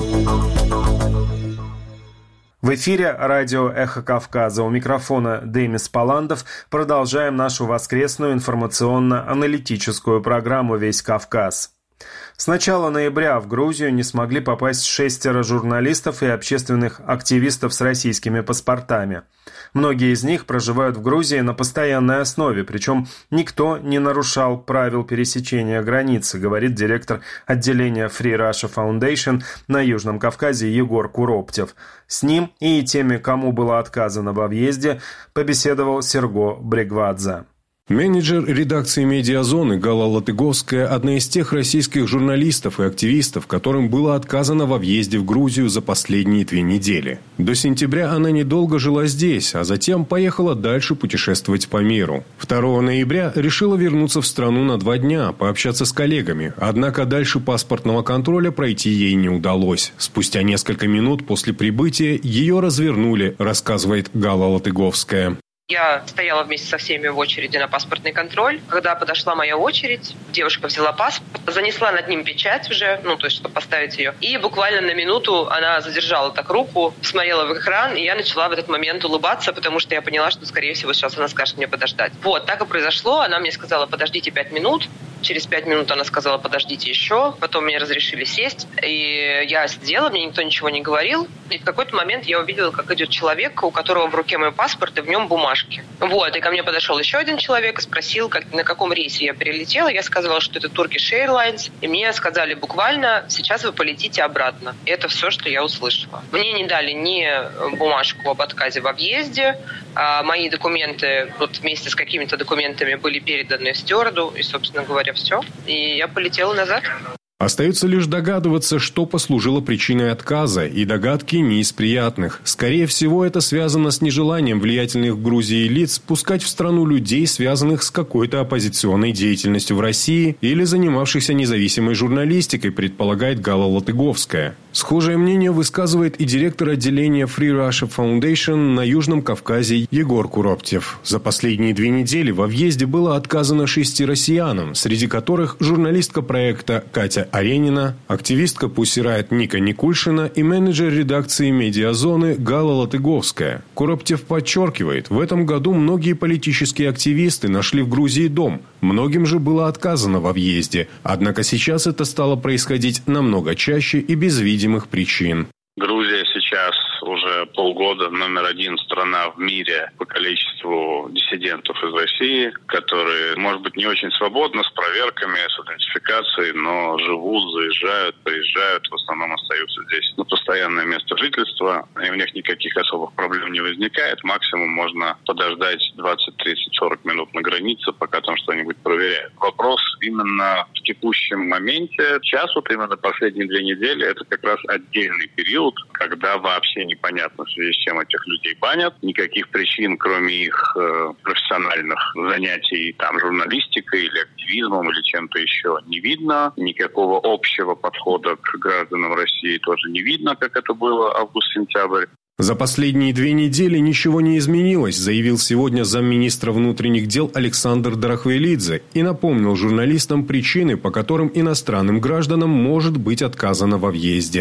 В эфире радио «Эхо Кавказа». У микрофона Демис Паландов. Продолжаем нашу воскресную информационно-аналитическую программу «Весь Кавказ». С начала ноября в Грузию не смогли попасть шестеро журналистов и общественных активистов с российскими паспортами. Многие из них проживают в Грузии на постоянной основе, причем никто не нарушал правил пересечения границы, говорит директор отделения Free Russia Foundation на Южном Кавказе Егор Куроптев. С ним и теми, кому было отказано во въезде, побеседовал Серго Брегвадзе. Менеджер редакции «Медиазоны» Гала Латыговская – одна из тех российских журналистов и активистов, которым было отказано во въезде в Грузию за последние две недели. До сентября она недолго жила здесь, а затем поехала дальше путешествовать по миру. второго ноября решила вернуться в страну на два дня, пообщаться с коллегами, однако дальше паспортного контроля пройти ей не удалось. Спустя несколько минут после прибытия ее развернули, рассказывает Гала Латыговская. Я стояла вместе со всеми в очереди на паспортный контроль. Когда подошла моя очередь, девушка взяла паспорт, занесла над ним печать уже, ну, то есть, чтобы поставить ее. И буквально на минуту она задержала так руку, смотрела в экран, и я начала в этот момент улыбаться, потому что я поняла, что, скорее всего, сейчас она скажет мне подождать. Вот, так и произошло. Она мне сказала, подождите пять минут. Через пять минут она сказала, подождите еще. Потом мне разрешили сесть. И я сидела, мне никто ничего не говорил. И в какой-то момент я увидела, как идет человек, у которого в руке мой паспорт, и в нем бумажки. Вот, и ко мне подошел еще один человек и спросил, как, на каком рейсе я прилетела. Я сказала, что это Turkish Airlines. И мне сказали буквально, сейчас вы полетите обратно. И это все, что я услышала. Мне не дали ни бумажку об отказе во въезде. А мои документы, вот вместе с какими-то документами, были переданы стюарду. И, собственно говоря, все. И я полетела назад. Остается лишь догадываться, что послужило причиной отказа, и догадки не из приятных. Скорее всего, это связано с нежеланием влиятельных в Грузии лиц пускать в страну людей, связанных с какой-то оппозиционной деятельностью в России или занимавшихся независимой журналистикой, предполагает Гала Латыговская. Схожее мнение высказывает и директор отделения Free Russia Foundation на Южном Кавказе Егор Куроптев. За последние две недели во въезде было отказано шести россиянам, среди которых журналистка проекта Катя Аренина, активистка Pussy Riot Ника Никульшина и менеджер редакции «Медиазоны» Гала Латыговская. Куроптев подчеркивает, в этом году многие политические активисты нашли в Грузии дом. Многим же было отказано во въезде. Однако сейчас это стало происходить намного чаще и без видимых причин. Грузия сейчас уже полгода номер один страна в мире по количеству диссидентов из России, которые, может быть, не очень свободно, с проверками, с идентификацией, но живут, заезжают, приезжают, в основном остаются здесь на постоянное место жительства, и у них никаких особых проблем не возникает. Максимум можно подождать двадцать, тридцать, сорок минут на границе, пока там что-нибудь проверяют. Вопрос именно в текущем моменте. Сейчас, вот именно последние две недели, это как раз отдельный период, когда вообще непонятно, в связи с чем этих людей банят. Никаких причин, кроме их э, профессиональных занятий там журналистикой или активизмом или чем-то еще, не видно. Никакого общего подхода к гражданам России тоже не видно, как это было август-сентябрь. За последние две недели ничего не изменилось, заявил сегодня замминистра внутренних дел Александр Дарахвелидзе и напомнил журналистам причины, по которым иностранным гражданам может быть отказано во въезде.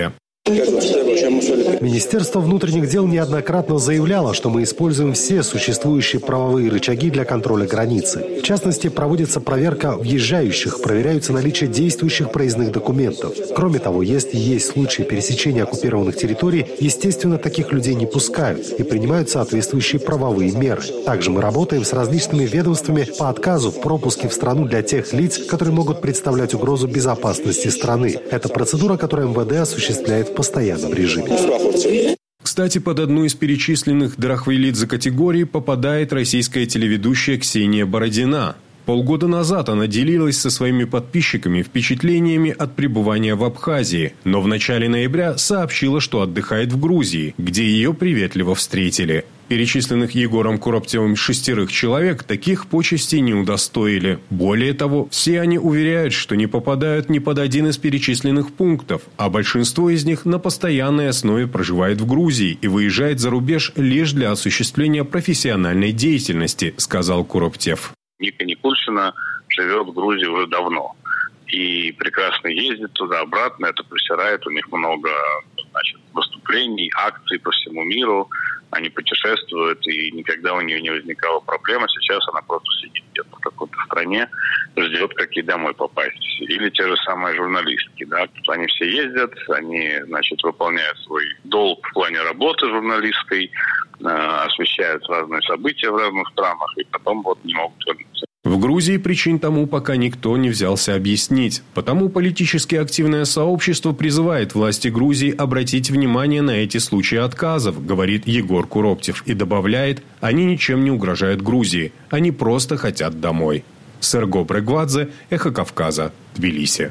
Министерство внутренних дел неоднократно заявляло, что мы используем все существующие правовые рычаги для контроля границы. В частности, проводится проверка въезжающих, проверяются наличие действующих проездных документов. Кроме того, если есть случаи пересечения оккупированных территорий, естественно, таких людей не пускают и принимают соответствующие правовые меры. Также мы работаем с различными ведомствами по отказу в пропуске в страну для тех лиц, которые могут представлять угрозу безопасности страны. Это процедура, которую эм вэ дэ осуществляет в постоянном режиме. Кстати, под одну из перечисленных драхвейлидзе категорий попадает российская телеведущая Ксения Бородина. Полгода назад она делилась со своими подписчиками впечатлениями от пребывания в Абхазии, но в начале ноября сообщила, что отдыхает в Грузии, где ее приветливо встретили. Перечисленных Егором Куроптевым шестерых человек таких почестей не удостоили. Более того, все они уверяют, что не попадают ни под один из перечисленных пунктов, а большинство из них на постоянной основе проживает в Грузии и выезжает за рубеж лишь для осуществления профессиональной деятельности, сказал Куроптев. Ника Никульшина живет в Грузии уже давно. И прекрасно ездит туда-обратно, это присирает. У них много, значит, выступлений, акций по всему миру. Они путешествуют, и никогда у нее не возникала проблема. Сейчас она просто сидит где-то в какой-то стране, ждет, как ей домой попасть. Или те же самые журналистки, да. Они все ездят, они, значит, выполняют свой долг в плане работы журналистской, э, освещают разные события в разных странах, и потом вот не могут вернуться. В Грузии причин тому пока никто не взялся объяснить. Потому политически активное сообщество призывает власти Грузии обратить внимание на эти случаи отказов, говорит Егор Куроптев, и добавляет, они ничем не угрожают Грузии, они просто хотят домой. Серго Брегвадзе, Эхо Кавказа, Тбилиси.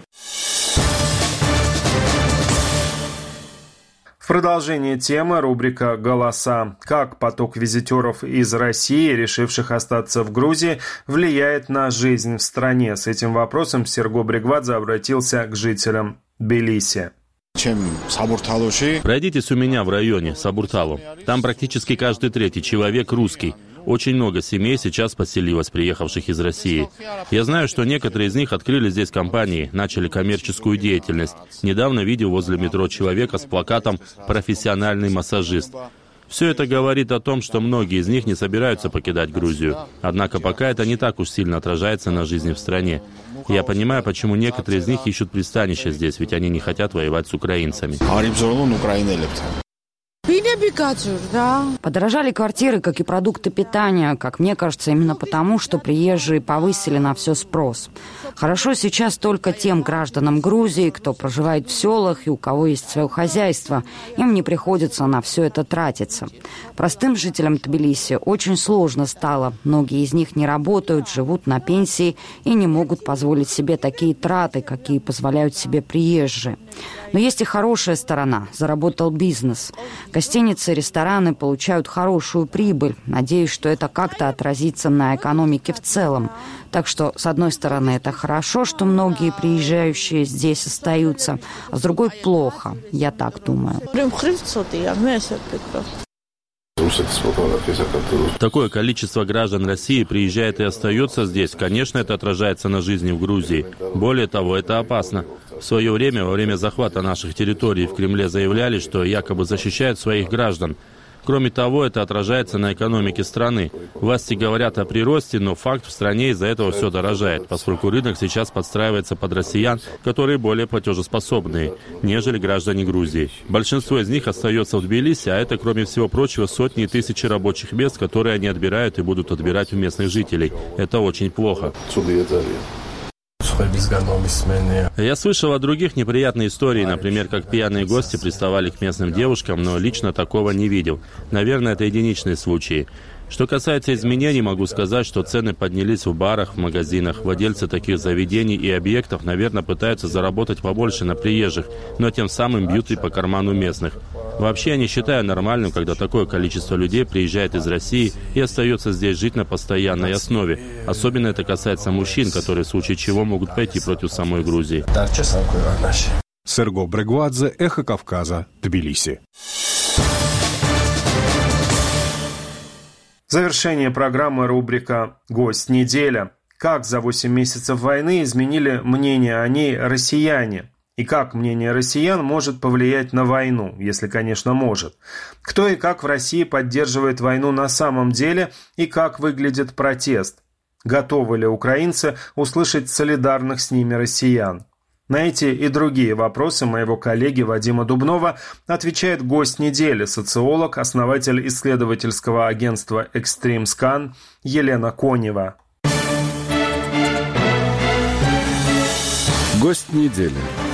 В продолжение темы рубрика «Голоса». Как поток визитеров из России, решивших остаться в Грузии, влияет на жизнь в стране? С этим вопросом Серго Брегвадзе обратился к жителям Тбилиси. Пройдитесь у меня в районе Сабурталу. Там практически каждый третий человек русский. Очень много семей сейчас поселилось, приехавших из России. Я знаю, что некоторые из них открыли здесь компании, начали коммерческую деятельность. Недавно видел возле метро человека с плакатом «Профессиональный массажист». Все это говорит о том, что многие из них не собираются покидать Грузию. Однако пока это не так уж сильно отражается на жизни в стране. Я понимаю, почему некоторые из них ищут пристанище здесь, ведь они не хотят воевать с украинцами. Подорожали квартиры, как и продукты питания, как мне кажется, именно потому, что приезжие повысили на все спрос. Хорошо сейчас только тем гражданам Грузии, кто проживает в селах и у кого есть свое хозяйство. Им не приходится на все это тратиться. Простым жителям Тбилиси очень сложно стало. Многие из них не работают, живут на пенсии и не могут позволить себе такие траты, какие позволяют себе приезжие. Но есть и хорошая сторона. Заработал бизнес. Гостиницы, рестораны получают хорошую прибыль. Надеюсь, что это как-то отразится на экономике в целом. Так что, с одной стороны, это хорошо, что многие приезжающие здесь остаются, а с другой – плохо. Я так думаю. Такое количество граждан России приезжает и остается здесь. Конечно, это отражается на жизни в Грузии. Более того, это опасно. В свое время, во время захвата наших территорий в Кремле заявляли, что якобы защищают своих граждан. Кроме того, это отражается на экономике страны. Власти говорят о приросте, но факт в стране из-за этого все дорожает, поскольку рынок сейчас подстраивается под россиян, которые более платежеспособные, нежели граждане Грузии. Большинство из них остается в Тбилиси, а это, кроме всего прочего, сотни и тысячи рабочих мест, которые они отбирают и будут отбирать у местных жителей. Это очень плохо. Я слышал о других неприятных историях, например, как пьяные гости приставали к местным девушкам, но лично такого не видел. Наверное, это единичные случаи. Что касается изменений, могу сказать, что цены поднялись в барах, в магазинах. Владельцы таких заведений и объектов, наверное, пытаются заработать побольше на приезжих, но тем самым бьют и по карману местных. Вообще, я не считаю нормальным, когда такое количество людей приезжает из России и остается здесь жить на постоянной основе. Особенно это касается мужчин, которые в случае чего могут пойти против самой Грузии. Серго Брегвадзе, Эхо Кавказа, Тбилиси. Завершение программы рубрика «Гость недели». Как за восемь месяцев войны изменили мнение о ней россияне? И как мнение россиян может повлиять на войну, если, конечно, может? Кто и как в России поддерживает войну на самом деле и как выглядит протест? Готовы ли украинцы услышать солидарных с ними россиян? На эти и другие вопросы моего коллеги Вадима Дубнова отвечает гость недели, социолог, основатель исследовательского агентства «Экстримскан» Елена Конева. Гость недели.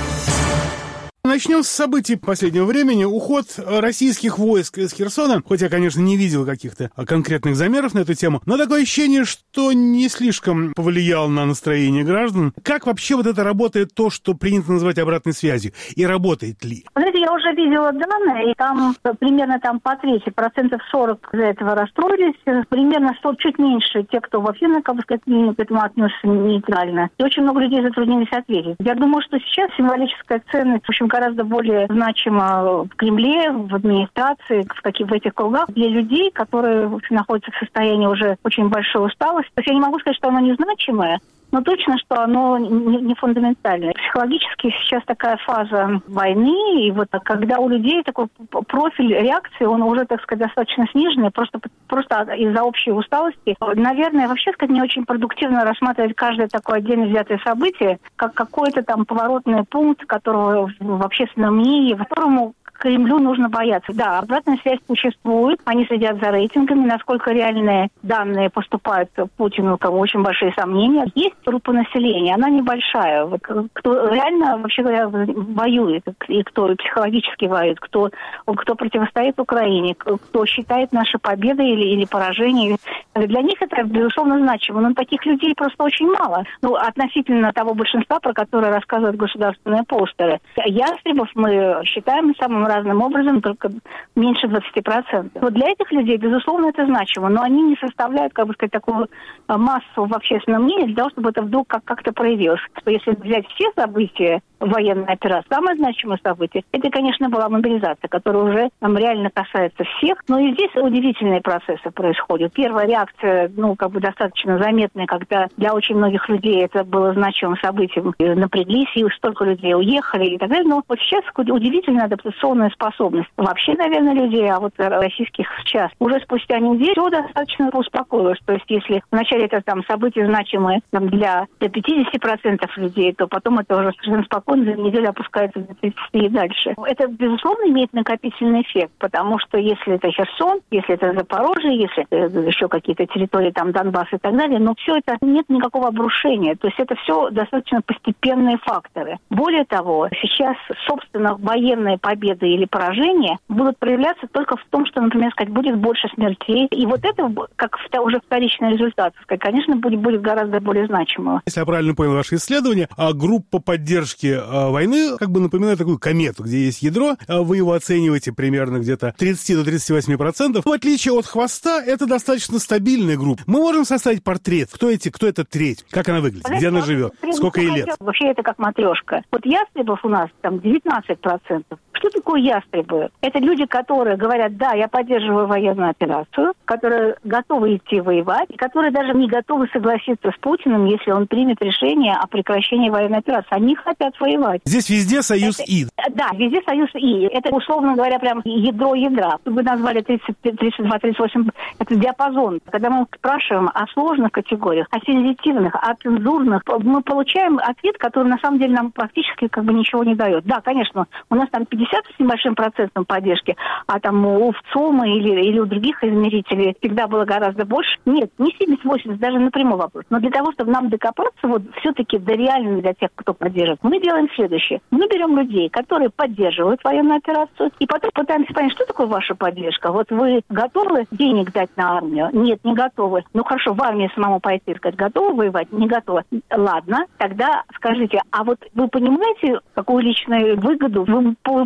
Начнем с событий последнего времени. Уход российских войск из Херсона. Хоть я, конечно, не видел каких-то конкретных замеров на эту тему, но такое ощущение, что не слишком повлиял на настроение граждан. Как вообще вот это работает, то, что принято называть обратной связью? И работает ли? Знаете, я уже видела данные, и там примерно там по трети, процентов сорок из-за этого расстроились. Примерно сто, чуть меньше те, кто вообще, как бы сказать, к этому отнесся нейтрально. И очень много людей затруднились ответить. Я думаю, что сейчас символическая ценность, в общем, гораздо более значимо в Кремле, в администрации, в, каких, в этих кругах для людей, которые в общем, находятся в состоянии уже очень большой усталости. То есть я не могу сказать, что оно незначимое, но точно, что оно не, не фундаментальное. Психологически сейчас такая фаза войны, и вот когда у людей такой профиль реакции, он уже, так сказать, достаточно сниженный, просто, просто из-за общей усталости. Наверное, вообще, сказать, не очень продуктивно рассматривать каждое такое отдельно взятое событие, как какой-то там поворотный пункт, которого в общественном мнении, которому Кремлю нужно бояться. Да, обратная связь существует, они следят за рейтингами, насколько реальные данные поступают Путину, у кого очень большие сомнения. Есть группа населения, она небольшая. Вот, кто реально, вообще говоря, воюет, и кто психологически воюет, кто, кто противостоит Украине, кто считает наши победы или, или поражения. Для них это, безусловно, значимо, но таких людей просто очень мало. Ну, относительно того большинства, про которое рассказывают государственные постеры. Ястребов мы считаем самым разным образом, только меньше двадцати процентов. Вот для этих людей, безусловно, это значимо, но они не составляют, как бы сказать, такую массу в общественном мнении для того, чтобы это вдруг как- как-то проявилось. Что если взять все события военной операции, самое значимое событие, это, конечно, была мобилизация, которая уже там реально касается всех. Но и здесь удивительные процессы происходят. Первая реакция, ну, как бы достаточно заметная, когда для очень многих людей это было значимым событием, напряглись, и столько людей уехали и так далее. Но вот сейчас удивительная адаптационная способность вообще, наверное, людей, а вот российских сейчас. Уже спустя неделю все достаточно успокоилось. То есть если вначале это там события значимые там, для, для пятидесяти процентов людей, то потом это уже совершенно спокойно за неделю опускается до тридцати и дальше. Это, безусловно, имеет накопительный эффект, потому что если это Херсон, если это Запорожье, если это еще какие-то территории, там, Донбасс и так далее, но все это нет никакого обрушения. То есть это все достаточно постепенные факторы. Более того, сейчас, собственно, военные победы или поражения будут проявляться только в том, что, например, сказать, будет больше смертей. И вот это, как уже вторичный результат, сказать, конечно, будет, будет гораздо более значимо. Если я правильно понял ваше исследование, а группа поддержки войны как бы напоминает такую комету, где есть ядро, вы его оцениваете примерно где-то тридцать до тридцати восьми процентов. В отличие от хвоста, это достаточно стабильная группа. Мы можем составить портрет. Кто эти, кто эта треть? Как она выглядит? Где она живет? Сколько ей лет? Вообще это как матрешка. Вот ястребов у нас там девятнадцать процентов. Что такое ястребы? Это люди, которые говорят, да, я поддерживаю военную операцию, которые готовы идти воевать, и которые даже не готовы согласиться с Путиным, если он примет решение о прекращении военной операции. Они хотят воевать. Здесь везде союз это, И. Да, везде союз И. Это, условно говоря, прям ядро ядра. Вы назвали тридцать, тридцать два тридцать восемь, это диапазон. Когда мы спрашиваем о сложных категориях, о сензитивных, о цензурных, мы получаем ответ, который на самом деле нам практически как бы ничего не дает. Да, конечно, у нас там пятьдесят с небольшим процентом поддержки, а там у ВЦОМа или, или у других измерителей всегда было гораздо больше. Нет, не семьдесят-восемьдесят, даже на прямой вопрос. Но для того, чтобы нам докопаться вот все-таки до реально для тех, кто поддерживает, мы делаем следующее. Мы берем людей, которые поддерживают военную операцию, и потом пытаемся понять, что такое ваша поддержка. Вот вы готовы денег дать на армию? Нет, не готовы. Ну хорошо, в армию самому пойти, сказать, готовы воевать? Не готовы. Ладно, тогда скажите, а вот вы понимаете, какую личную выгоду вы получите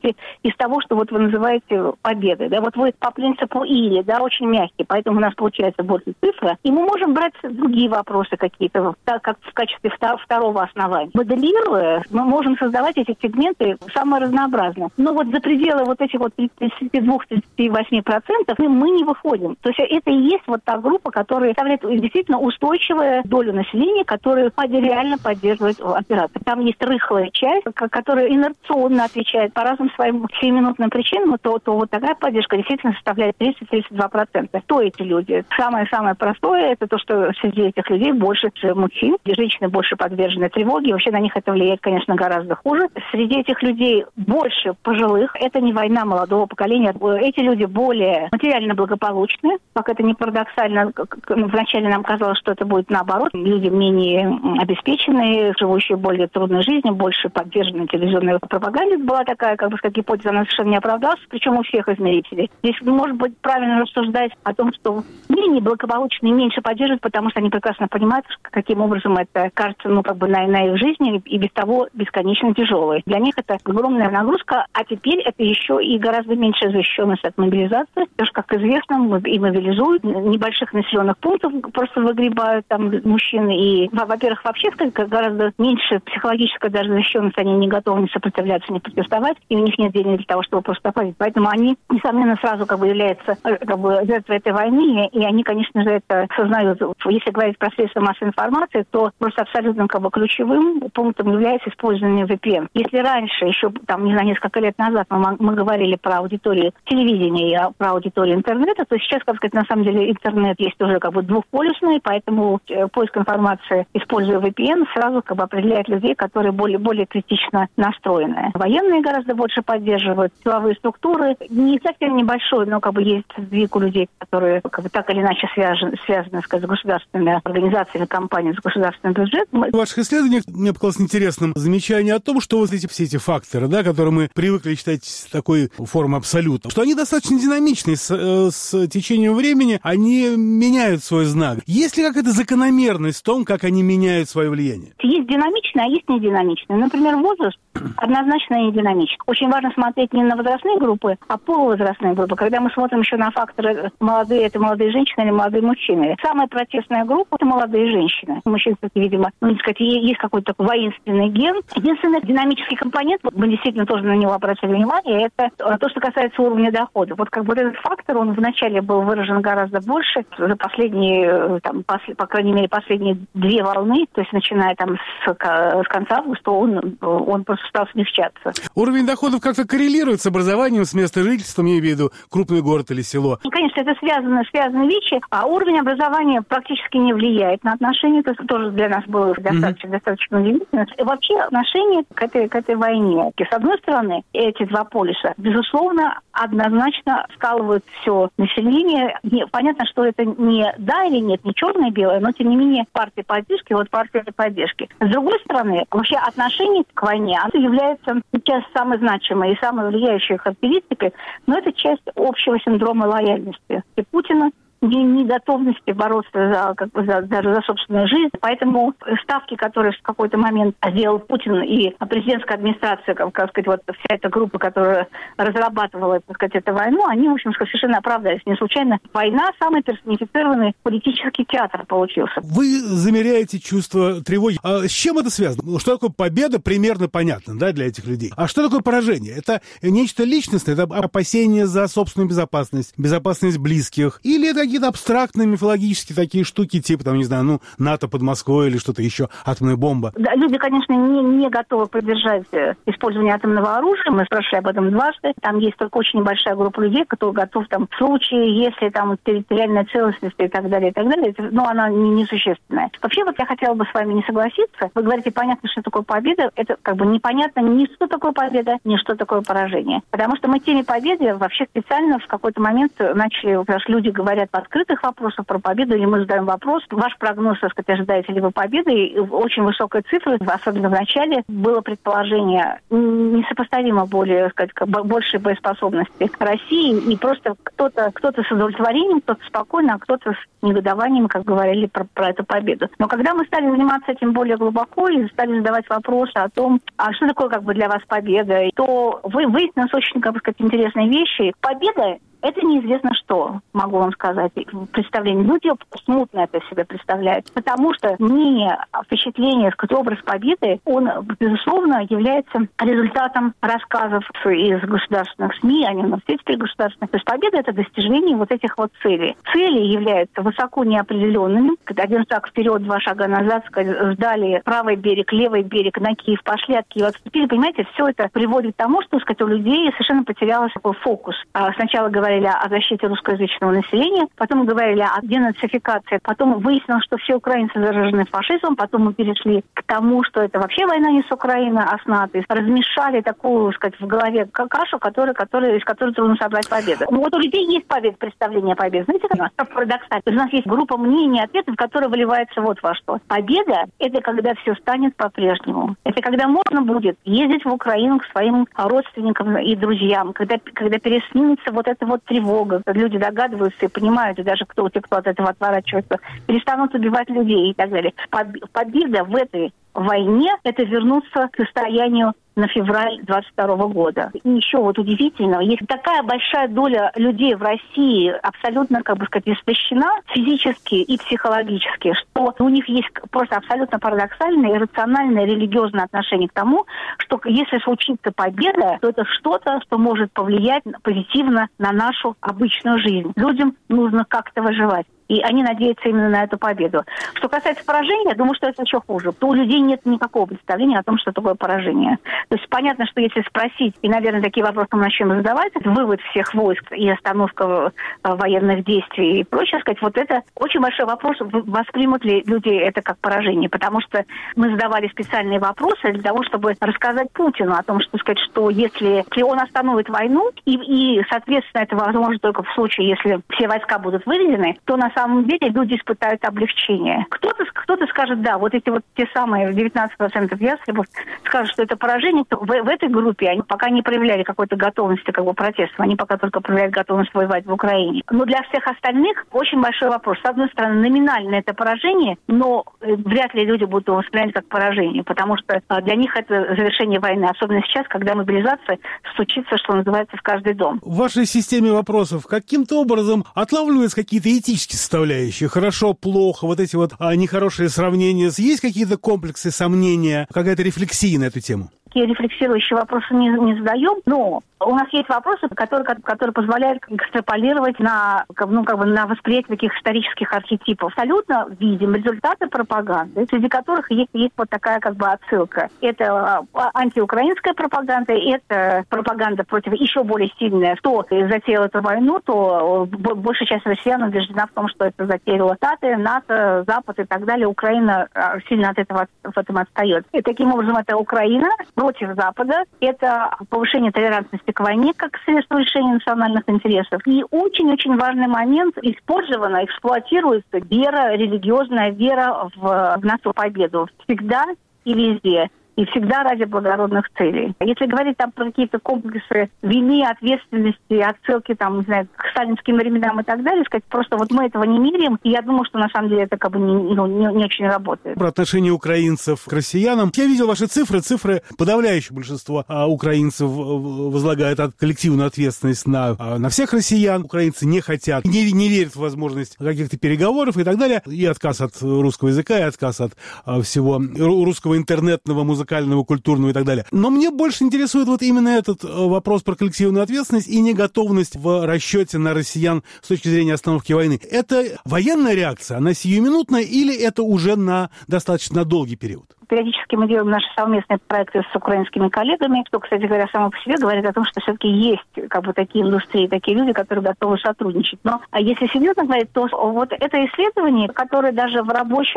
зависимости из того, что вот вы называете победой. Да? Вот вы по принципу или, да, очень мягкий, поэтому у нас получается больше цифра. И мы можем брать другие вопросы какие-то, так как в качестве второго основания. Моделируя, мы можем создавать эти сегменты самые разнообразные. Но вот за пределы вот этих вот тридцать два - тридцать восемь процентов мы не выходим. То есть это и есть вот та группа, которая составляет действительно устойчивую долю населения, которая реально поддерживает операцию. Там есть рыхлая часть, которая инерционно отвечает по разным своим семиминутным причинам, то, то вот такая поддержка действительно составляет тридцать - тридцать два процента. Кто эти люди? Самое-самое простое, это то, что среди этих людей больше мужчин, женщины больше подвержены тревоге, вообще на них это влияет, конечно, гораздо хуже. Среди этих людей больше пожилых, это не война молодого поколения, эти люди более материально благополучны, как это не парадоксально, вначале нам казалось, что это будет наоборот, люди менее обеспеченные, живущие более трудной жизнью, больше подвержены телевизионной пропаганде. Была такая, как бы сказать, гипотеза, она совершенно не оправдалась, причем у всех измерителей. Здесь, может быть, правильно рассуждать о том, что менее благополучные меньше поддерживают, потому что они прекрасно понимают, каким образом это кажется, ну, как бы на, на их жизни и без того бесконечно тяжелой. Для них это огромная нагрузка, а теперь это еще и гораздо меньшая защищенность от мобилизации. Потому что, как известно, и мобилизуют, небольших населенных пунктов просто выгребают там мужчины. И, во-первых, вообще гораздо меньше психологическая даже защищенность, они не готовы не сопротивляться, не протестовать, и у них нет денег для того, чтобы просто опозить. Поэтому они, несомненно, сразу как бы являются как бы жертвой этой войны, и они, конечно же, это сознают. Если говорить про средства массовой информации, то просто абсолютно как бы ключевым пунктом является использование ви пи эн. Если раньше, еще там, не знаю, несколько лет назад мы, мы говорили про аудиторию телевидения и про аудиторию интернета, то сейчас, как сказать, на самом деле интернет есть уже как бы двухполюсный, поэтому поиск информации, используя ви пи эн, сразу как бы определяет людей, которые более, более критично настроены. Военные гораздо больше поддерживают, силовые структуры, не совсем небольшой, но как бы есть сдвиг у людей, которые как бы так или иначе связаны, связаны сказать, с государственными организациями, компаниями, с государственным бюджетом. В ваших исследованиях мне показалось интересным замечание о том, что вот эти все эти факторы, да, которые мы привыкли считать такой формой абсолютно, что они достаточно динамичны, с, с течением времени они меняют свой знак. Есть ли какая-то закономерность в том, как они меняют свое влияние? Есть динамичные, а есть нединамичные. Например, возраст однозначно не динамичный. Очень важно смотреть не на возрастные группы, а полувозрастные группы. Когда мы смотрим еще на факторы молодые, это молодые женщины или молодые мужчины. Самая протестная группа – это молодые женщины. Мужчин, кстати, видимо, ну, не сказать, есть какой-то такой воинственный ген. Единственный динамический компонент, мы действительно тоже на него обратили внимание, это то, что касается уровня дохода. Вот как бы этот фактор, он вначале был выражен гораздо больше. За последние, там, пос, по крайней мере, последние две волны, то есть начиная там с, с конца августа, он, он просто стал смягчаться. Уровень доходов как-то коррелирует с образованием, с местом жительства, я имею в виду крупный город или село? И, конечно, это связано, связаны вещи, а уровень образования практически не влияет на отношения. То есть тоже для нас было достаточно, mm-hmm. достаточно удивительно. И вообще отношение к этой, к этой войне. И, с одной стороны, эти два полюса, безусловно, однозначно скалывают все население. Не, понятно, что это не да или нет, не черное и белое, но, тем не менее, партия поддержки, вот партия поддержки. С другой стороны, вообще отношение к войне является сейчас самой значимой и самой влияющей характеристикой, но это часть общего синдрома лояльности и Путина, неготовности бороться за, как бы, за, даже за собственную жизнь. Поэтому ставки, которые в какой-то момент сделал Путин и президентская администрация, как, как сказать, вот вся эта группа, которая разрабатывала, так сказать, эту войну, они, в общем, совершенно оправдались. Не случайно война — самый персонифицированный политический театр получился. Вы замеряете чувство тревоги. А с чем это связано? Что такое победа, примерно понятно, да, для этих людей. А что такое поражение? Это нечто личностное, это опасение за собственную безопасность, безопасность близких, или это какие-то абстрактные мифологические такие штуки, типа, там, не знаю, ну, НАТО под Москвой или что-то еще, атомная бомба? Да, люди, конечно, не, не готовы поддержать использование атомного оружия. Мы спрашивали об этом дважды. Там есть только очень небольшая группа людей, которые готовы там в случае, если там территориальная целостность и так далее, и так далее, это, ну, она не, несущественная. Вообще, вот я хотела бы с вами не согласиться. Вы говорите, понятно, что такое победа. Это как бы непонятно ни что такое победа, ни что такое поражение. Потому что мы теме победы вообще специально в какой-то момент начали, потому что люди говорят открытых вопросов про победу, или мы задаем вопрос, ваш прогноз, так сказать, ожидаете ли вы победы? И очень высокая цифра, особенно в начале, было предположение несопоставимо более, так сказать, большей боеспособности России, и просто кто-то, кто-то с удовлетворением, кто-то спокойно, а кто-то с негодованием, как говорили про, про эту победу. Но когда мы стали заниматься этим более глубоко и стали задавать вопросы о том, а что такое как бы для вас победа, то вы выяснилось очень, как бы сказать, интересные вещи. Победа — это неизвестно что, могу вам сказать, представление. Люди смутно это себе представляют, потому что мнение, впечатление, сказать, образ победы, он, безусловно, является результатом рассказов из государственных СМИ, они у нас есть государственных. То есть победа — это достижение вот этих вот целей. Цели являются высоко неопределенными. Один шаг вперед, два шага назад, сказать, сдали правый берег, левый берег, на Киев пошли, от Киева отступили. Понимаете, все это приводит к тому, что, сказать, у людей совершенно потерялся такой фокус. Сначала говорили о защите русскоязычного населения, потом говорили о денацификации, потом выяснилось, что все украинцы заражены фашизмом, потом мы перешли к тому, что это вообще война не с Украиной, а с НАТО. Размешали такую, так сказать, в голове кашу, которая, которая, из которой трудно собрать победу. Вот у людей есть победа, представление о победе. Знаете, как парадоксально? У нас есть группа мнений и ответов, которая выливается вот во что. Победа — это когда все станет по-прежнему. Это когда можно будет ездить в Украину к своим родственникам и друзьям, когда, когда переснимется вот это вот тревога, люди догадываются и понимают, и даже кто, те, кто от этого отворачивается, перестанут убивать людей и так далее. Победа в этой войне — это вернуться к состоянию на февраль двадцать второго года. И еще вот удивительно, есть такая большая доля людей в России абсолютно, как бы сказать, истощена физически и психологически, что у них есть просто абсолютно парадоксальное, иррациональное, религиозное отношение к тому, что если случится победа, то это что-то, что может повлиять позитивно на нашу обычную жизнь. Людям нужно как-то выживать. И они надеются именно на эту победу. Что касается поражения, я думаю, что это еще хуже. То у людей нет никакого представления о том, что такое поражение. То есть понятно, что если спросить, и, наверное, такие вопросы мы начнем задавать, вывод всех войск и остановка военных действий и прочее, сказать, вот это очень большой вопрос, воспримут ли люди это как поражение. Потому что мы задавали специальные вопросы для того, чтобы рассказать Путину о том, что, сказать, что если, если он остановит войну, и, и, соответственно, это возможно только в случае, если все войска будут выведены, то на самом деле люди испытают облегчение. Кто-то, кто-то скажет, да, вот эти вот те самые девятнадцать процентов ястребов скажут, что это поражение. В, в этой группе они пока не проявляли какой-то готовности, как бы протеста. Они пока только проявляют готовность воевать в Украине. Но для всех остальных очень большой вопрос. С одной стороны, номинально это поражение, но вряд ли люди будут его воспринимать как поражение, потому что для них это завершение войны. Особенно сейчас, когда мобилизация стучится, что называется, в каждый дом. В вашей системе вопросов каким-то образом отлавливаются какие-то этические составляющие? Хорошо, плохо, вот эти вот а, нехорошие сравнения. Есть какие-то комплексы, сомнения, какая-то рефлексия на эту тему? Такие рефлексирующие вопросы не, не задаем, но у нас есть вопросы, которые, которые позволяют экстраполировать на, ну, как бы на восприятие таких исторических архетипов. Абсолютно видим результаты пропаганды, среди которых есть, есть вот такая как бы отсылка. Это антиукраинская пропаганда, это пропаганда против еще более сильная. Кто затеял эту войну, то большая часть россиян убеждена в том, что это затеяла Штаты, НАТО, Запад и так далее. Украина сильно от этого в этом отстает. И таким образом это Украина против Запада, это повышение толерантности к войне как средство решения национальных интересов. И очень-очень важный момент, использована, эксплуатируется вера, религиозная вера в, в нашу победу. Всегда и везде. И всегда ради благородных целей. Если говорить там про какие-то комплексы вины, ответственности, отсылки там, не знаю, к сталинским временам и так далее, сказать, просто вот мы этого не меряем, и я думаю, что на самом деле это как бы не, ну, не, не очень работает. Про отношение украинцев к россиянам. Я видел ваши цифры. Цифры подавляющее большинство а, украинцев возлагают от, коллективную ответственность на, а, на всех россиян. Украинцы не хотят, не, не верят в возможность каких-то переговоров и так далее. И отказ от русского языка, и отказ от а, всего русского интернетного, музыкального, культурного и так далее. Но мне больше интересует вот именно этот вопрос про коллективную ответственность и неготовность в расчете на россиян с точки зрения остановки войны. Это военная реакция, она сиюминутная или это уже на достаточно долгий период? Периодически мы делаем наши совместные проекты с украинскими коллегами, что, кстати говоря, само по себе говорит о том, что все-таки есть как бы такие индустрии, такие люди, которые готовы сотрудничать. Но а если серьезно говорить, то вот это исследование, которое даже в рабочем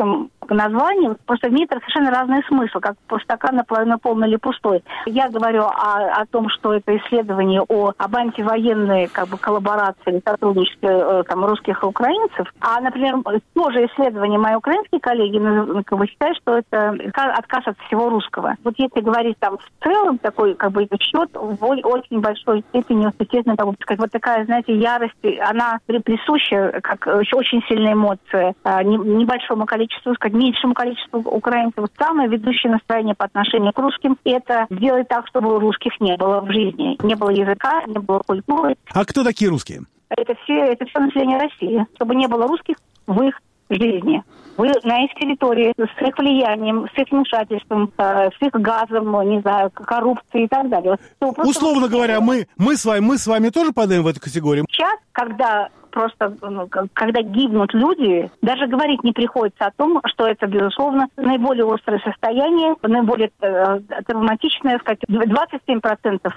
название, просто имеет совершенно разный смысл, как стакан наполовину полный или пустой. Я говорю о, о том, что это исследование о, об антивоенной как бы, коллаборации или сотрудничестве там, русских и украинцев. А, например, тоже исследование мои украинские коллеги как бы, считают, что это отказ от всего русского. Вот если говорить там в целом, такой как бы счет в очень большой степени, естественно, как бы, сказать, вот такая, знаете, ярость, она присуща, как очень сильная эмоция небольшому количеству, сказать, меньшему количеству украинцев. Самое ведущее настроение по отношению к русским – это сделать так, чтобы русских не было в жизни. Не было языка, не было культуры. А кто такие русские? Это все, это все население России. Чтобы не было русских в их жизни. Вы на их территории с их влиянием, с их вмешательством, с их газом, не знаю, коррупцией и так далее. Условно говоря, мы, мы, с вами, мы с вами тоже падаем в эту категорию? Сейчас, когда просто, ну, когда гибнут люди, даже говорить не приходится о том, что это, безусловно, наиболее острое состояние, наиболее э, травматичное, сказать, двадцать семь процентов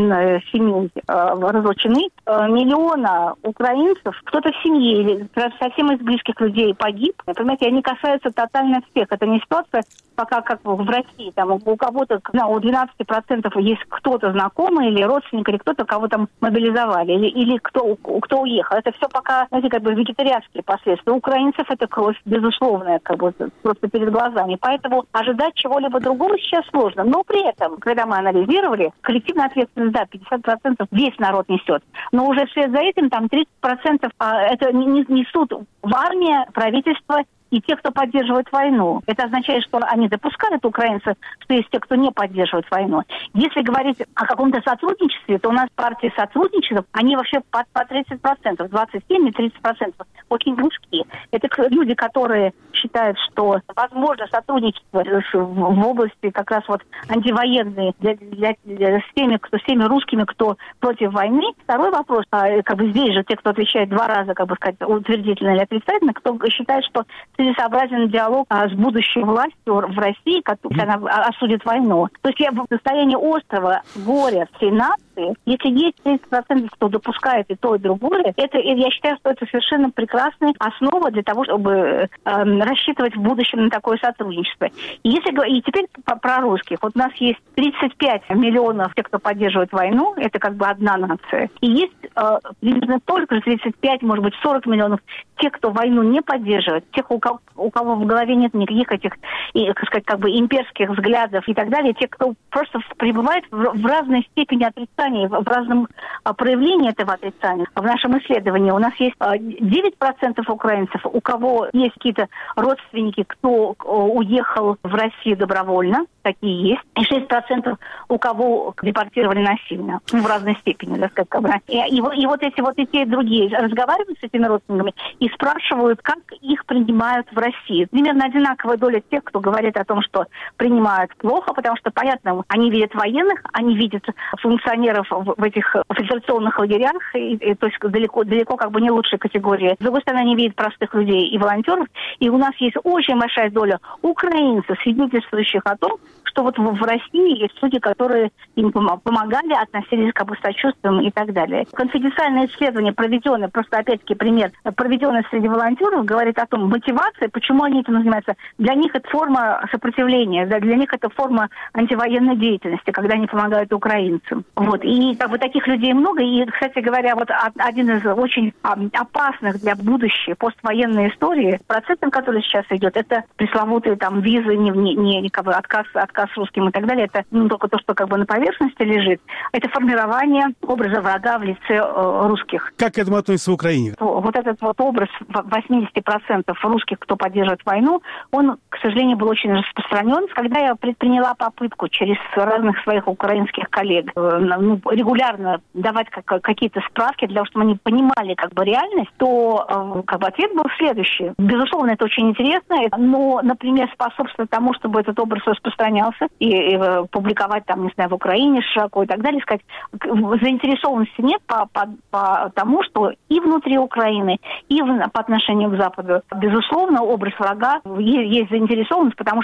семей э, разлучены, э, миллиона украинцев, кто-то в семье или совсем из близких людей погиб. Понимаете, они касаются тотально всех. Это не ситуация, пока как в России, там у кого-то, у двенадцати процентов есть кто-то знакомый или родственник, или кто-то, кого там мобилизовали, или, или кто, кто уехал. Это все пока, знаете, как бы вегетарианские последствия. У украинцев это кровь безусловная, как бы просто перед глазами. Поэтому ожидать чего-либо другого сейчас сложно. Но при этом, когда мы анализировали, коллективная ответственность, да, пятьдесят процентов весь народ несет. Но уже вслед за этим там тридцать процентов а, это несут в армии, правительство и те, кто поддерживает войну. Это означает, что они допускают, украинцы, что есть те, кто не поддерживает войну. Если говорить о каком-то сотрудничестве, то у нас партии сотрудничества, они вообще по, по тридцать процентов, двадцать семь и тридцать процентов, очень близки. Это люди, которые считают, что возможно сотрудничество в области как раз вот антивоенной для, для, для, с, теми, кто, с теми русскими, кто против войны. Второй вопрос, как бы здесь же те, кто отвечает два раза, как бы сказать, утвердительно или отрицательно, кто считает, что целесообразен диалог а, с будущей властью в России, которая она осудит войну. То есть я в состоянии острого горя всей нации, если есть тридцать процентов, кто допускает и то, и другое, это, я считаю, что это совершенно прекрасная основа для того, чтобы э, рассчитывать в будущем на такое сотрудничество. И, если, и теперь про русских. Вот у нас есть тридцать пять миллионов тех, кто поддерживает войну, это как бы одна нация. И есть э, примерно только тридцать пять, может быть, сорок миллионов тех, кто войну не поддерживает, тех, у кого, у кого в голове нет никаких этих, и, как сказать, как бы имперских взглядов и так далее, те, кто просто пребывает в, в разной степени отрицания, в, в разном а, проявлении этого отрицания. В нашем исследовании у нас есть а, девять процентов украинцев, у кого есть какие-то родственники, кто а, уехал в Россию добровольно, такие есть, и шесть процентов у кого депортировали насильно, ну, в разной степени, так сказать. Как бы. И, и, и вот эти вот и те, и другие разговаривают с этими родственниками и спрашивают, как их принимают в России. Примерно одинаковая доля тех, кто говорит о том, что принимают плохо, потому что, понятно, они видят военных, они видят функционеров в, в этих фильтрационных лагерях, и, и, то есть далеко, далеко как бы не лучшей категории. С другой стороны, они видят простых людей и волонтеров, и у нас есть очень большая доля украинцев, свидетельствующих о том, что вот в России есть люди, которые им помогали, относились как бы с сочувствием и так далее. Конфиденциальное исследование, проведенное, просто опять-таки пример, проведенное среди волонтеров, говорит о том, мотивация, почему они этим занимаются. Для них это форма сопротивления, для них это форма антивоенной деятельности, когда они помогают украинцам. Вот. И как бы таких людей много. И, кстати говоря, вот один из очень опасных для будущей поствоенной истории, процентом, который сейчас идет, это пресловутые там визы, не, не, не, как бы отказ, отказ русским и так далее. Это не только то, что как бы на поверхности лежит. Это формирование образа врага в лице э, русских. Как к этому относится в Украине? Вот этот вот образ восемьдесят процентов русских, кто поддерживает войну, он, к сожалению, был очень распространен. Когда я предприняла попытку через разных своих украинских коллег э, ну, регулярно давать как, какие-то справки для того, чтобы они понимали как бы реальность, то э, как бы ответ был следующий. Безусловно, это очень интересно, но, например, способствовать тому, чтобы этот образ распространялся и, и э, публиковать там, не знаю, в Украине широко и так далее, сказать, заинтересованности нет по, по, по тому, что и внутри Украины, и в, по отношению к Западу, безусловно, образ врага есть, есть заинтересованность, потому что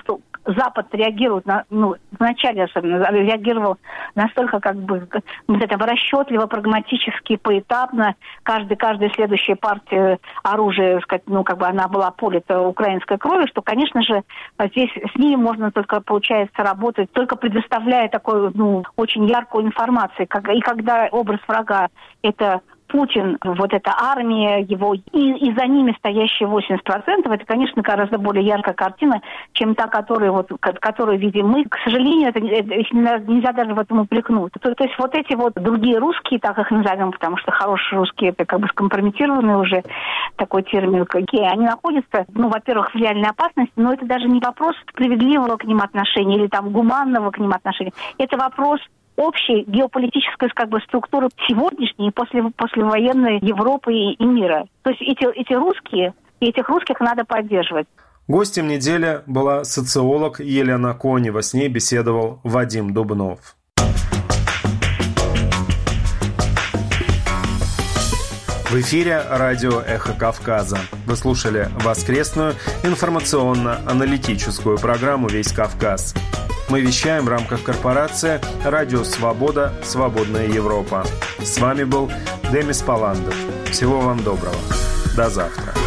Запад реагирует, на, ну, вначале особенно, реагировал настолько как бы вот это расчетливо, прагматически, поэтапно. Каждый, каждая следующая партия оружия, сказать, ну, как бы она была полита украинской кровью, что, конечно же, здесь с ними можно только, получается, работать, только предоставляя такую, ну, очень яркую информацию. И когда образ врага – это Путин, вот эта армия его, и, и за ними стоящие восемьдесят процентов, это, конечно, гораздо более яркая картина, чем та, которую, вот, которую видим мы. К сожалению, это, это, их нельзя даже в этом упрекнуть. То, то есть вот эти вот другие русские, так их назовем, потому что хорошие русские, это как бы скомпрометированный уже такой термин, какие они находятся, ну, во-первых, в реальной опасности, но это даже не вопрос справедливого к ним отношения или там гуманного к ним отношения. Это вопрос общей геополитической как бы структуры сегодняшней и после, послевоенной Европы и, и мира. То есть эти, эти русские, и этих русских надо поддерживать. Гостем недели была социолог Елена Конева. С ней беседовал Вадим Дубнов. В эфире радио «Эхо Кавказа». Вы слушали воскресную информационно-аналитическую программу «Весь Кавказ». Мы вещаем в рамках корпорации «Радио Свобода. Свободная Европа». С вами был Демис Паландов. Всего вам доброго. До завтра.